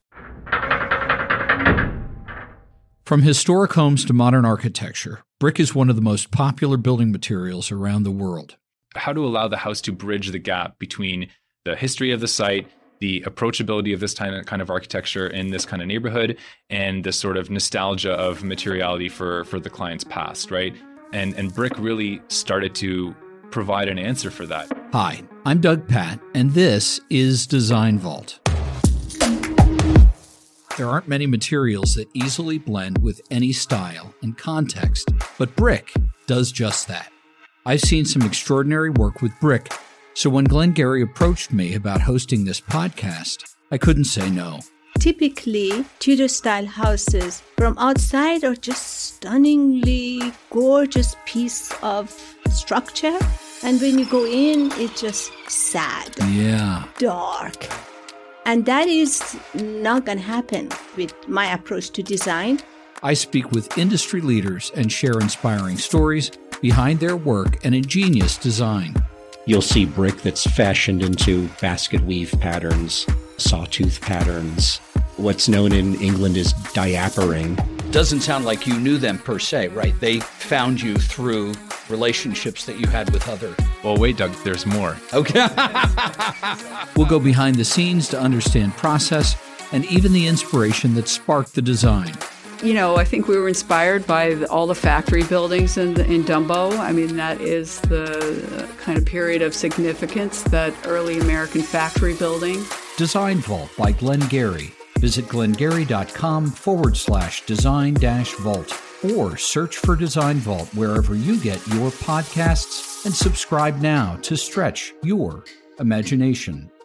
From historic homes to modern architecture, brick is one of the most popular building materials around the world. How to allow the house to bridge the gap between the history of the site, the approachability of this kind of architecture in this kind of neighborhood, and the sort of nostalgia of materiality for, for the client's past, right? And, and brick really started to provide an answer for that. Hi, I'm Doug Patt, and this is Design Vault. There aren't many materials that easily blend with any style and context, but brick does just that. I've seen some extraordinary work with brick, so when Glenn Gary approached me about hosting this podcast, I couldn't say no. Typically, Tudor-style houses from outside are just stunningly gorgeous piece of structure, and when you go in, it's just sad. Yeah. Dark. And that is not going to happen with my approach to design. I speak with industry leaders and share inspiring stories behind their work and ingenious design. You'll see brick that's fashioned into basket weave patterns, sawtooth patterns. What's known in England as diapering. Doesn't sound like you knew them per se, right? They found you through relationships that you had with other... Well, wait, Doug, there's more. Okay. We'll go behind the scenes to understand process and even the inspiration that sparked the design. You know, I think we were inspired by the, all the factory buildings in, in Dumbo. I mean, that is the kind of period of significance, that early American factory building. Design Vault by Glenn Gary. Visit glengary.com forward slash design dash vault or search for Design Vault wherever you get your podcasts and subscribe now to stretch your imagination.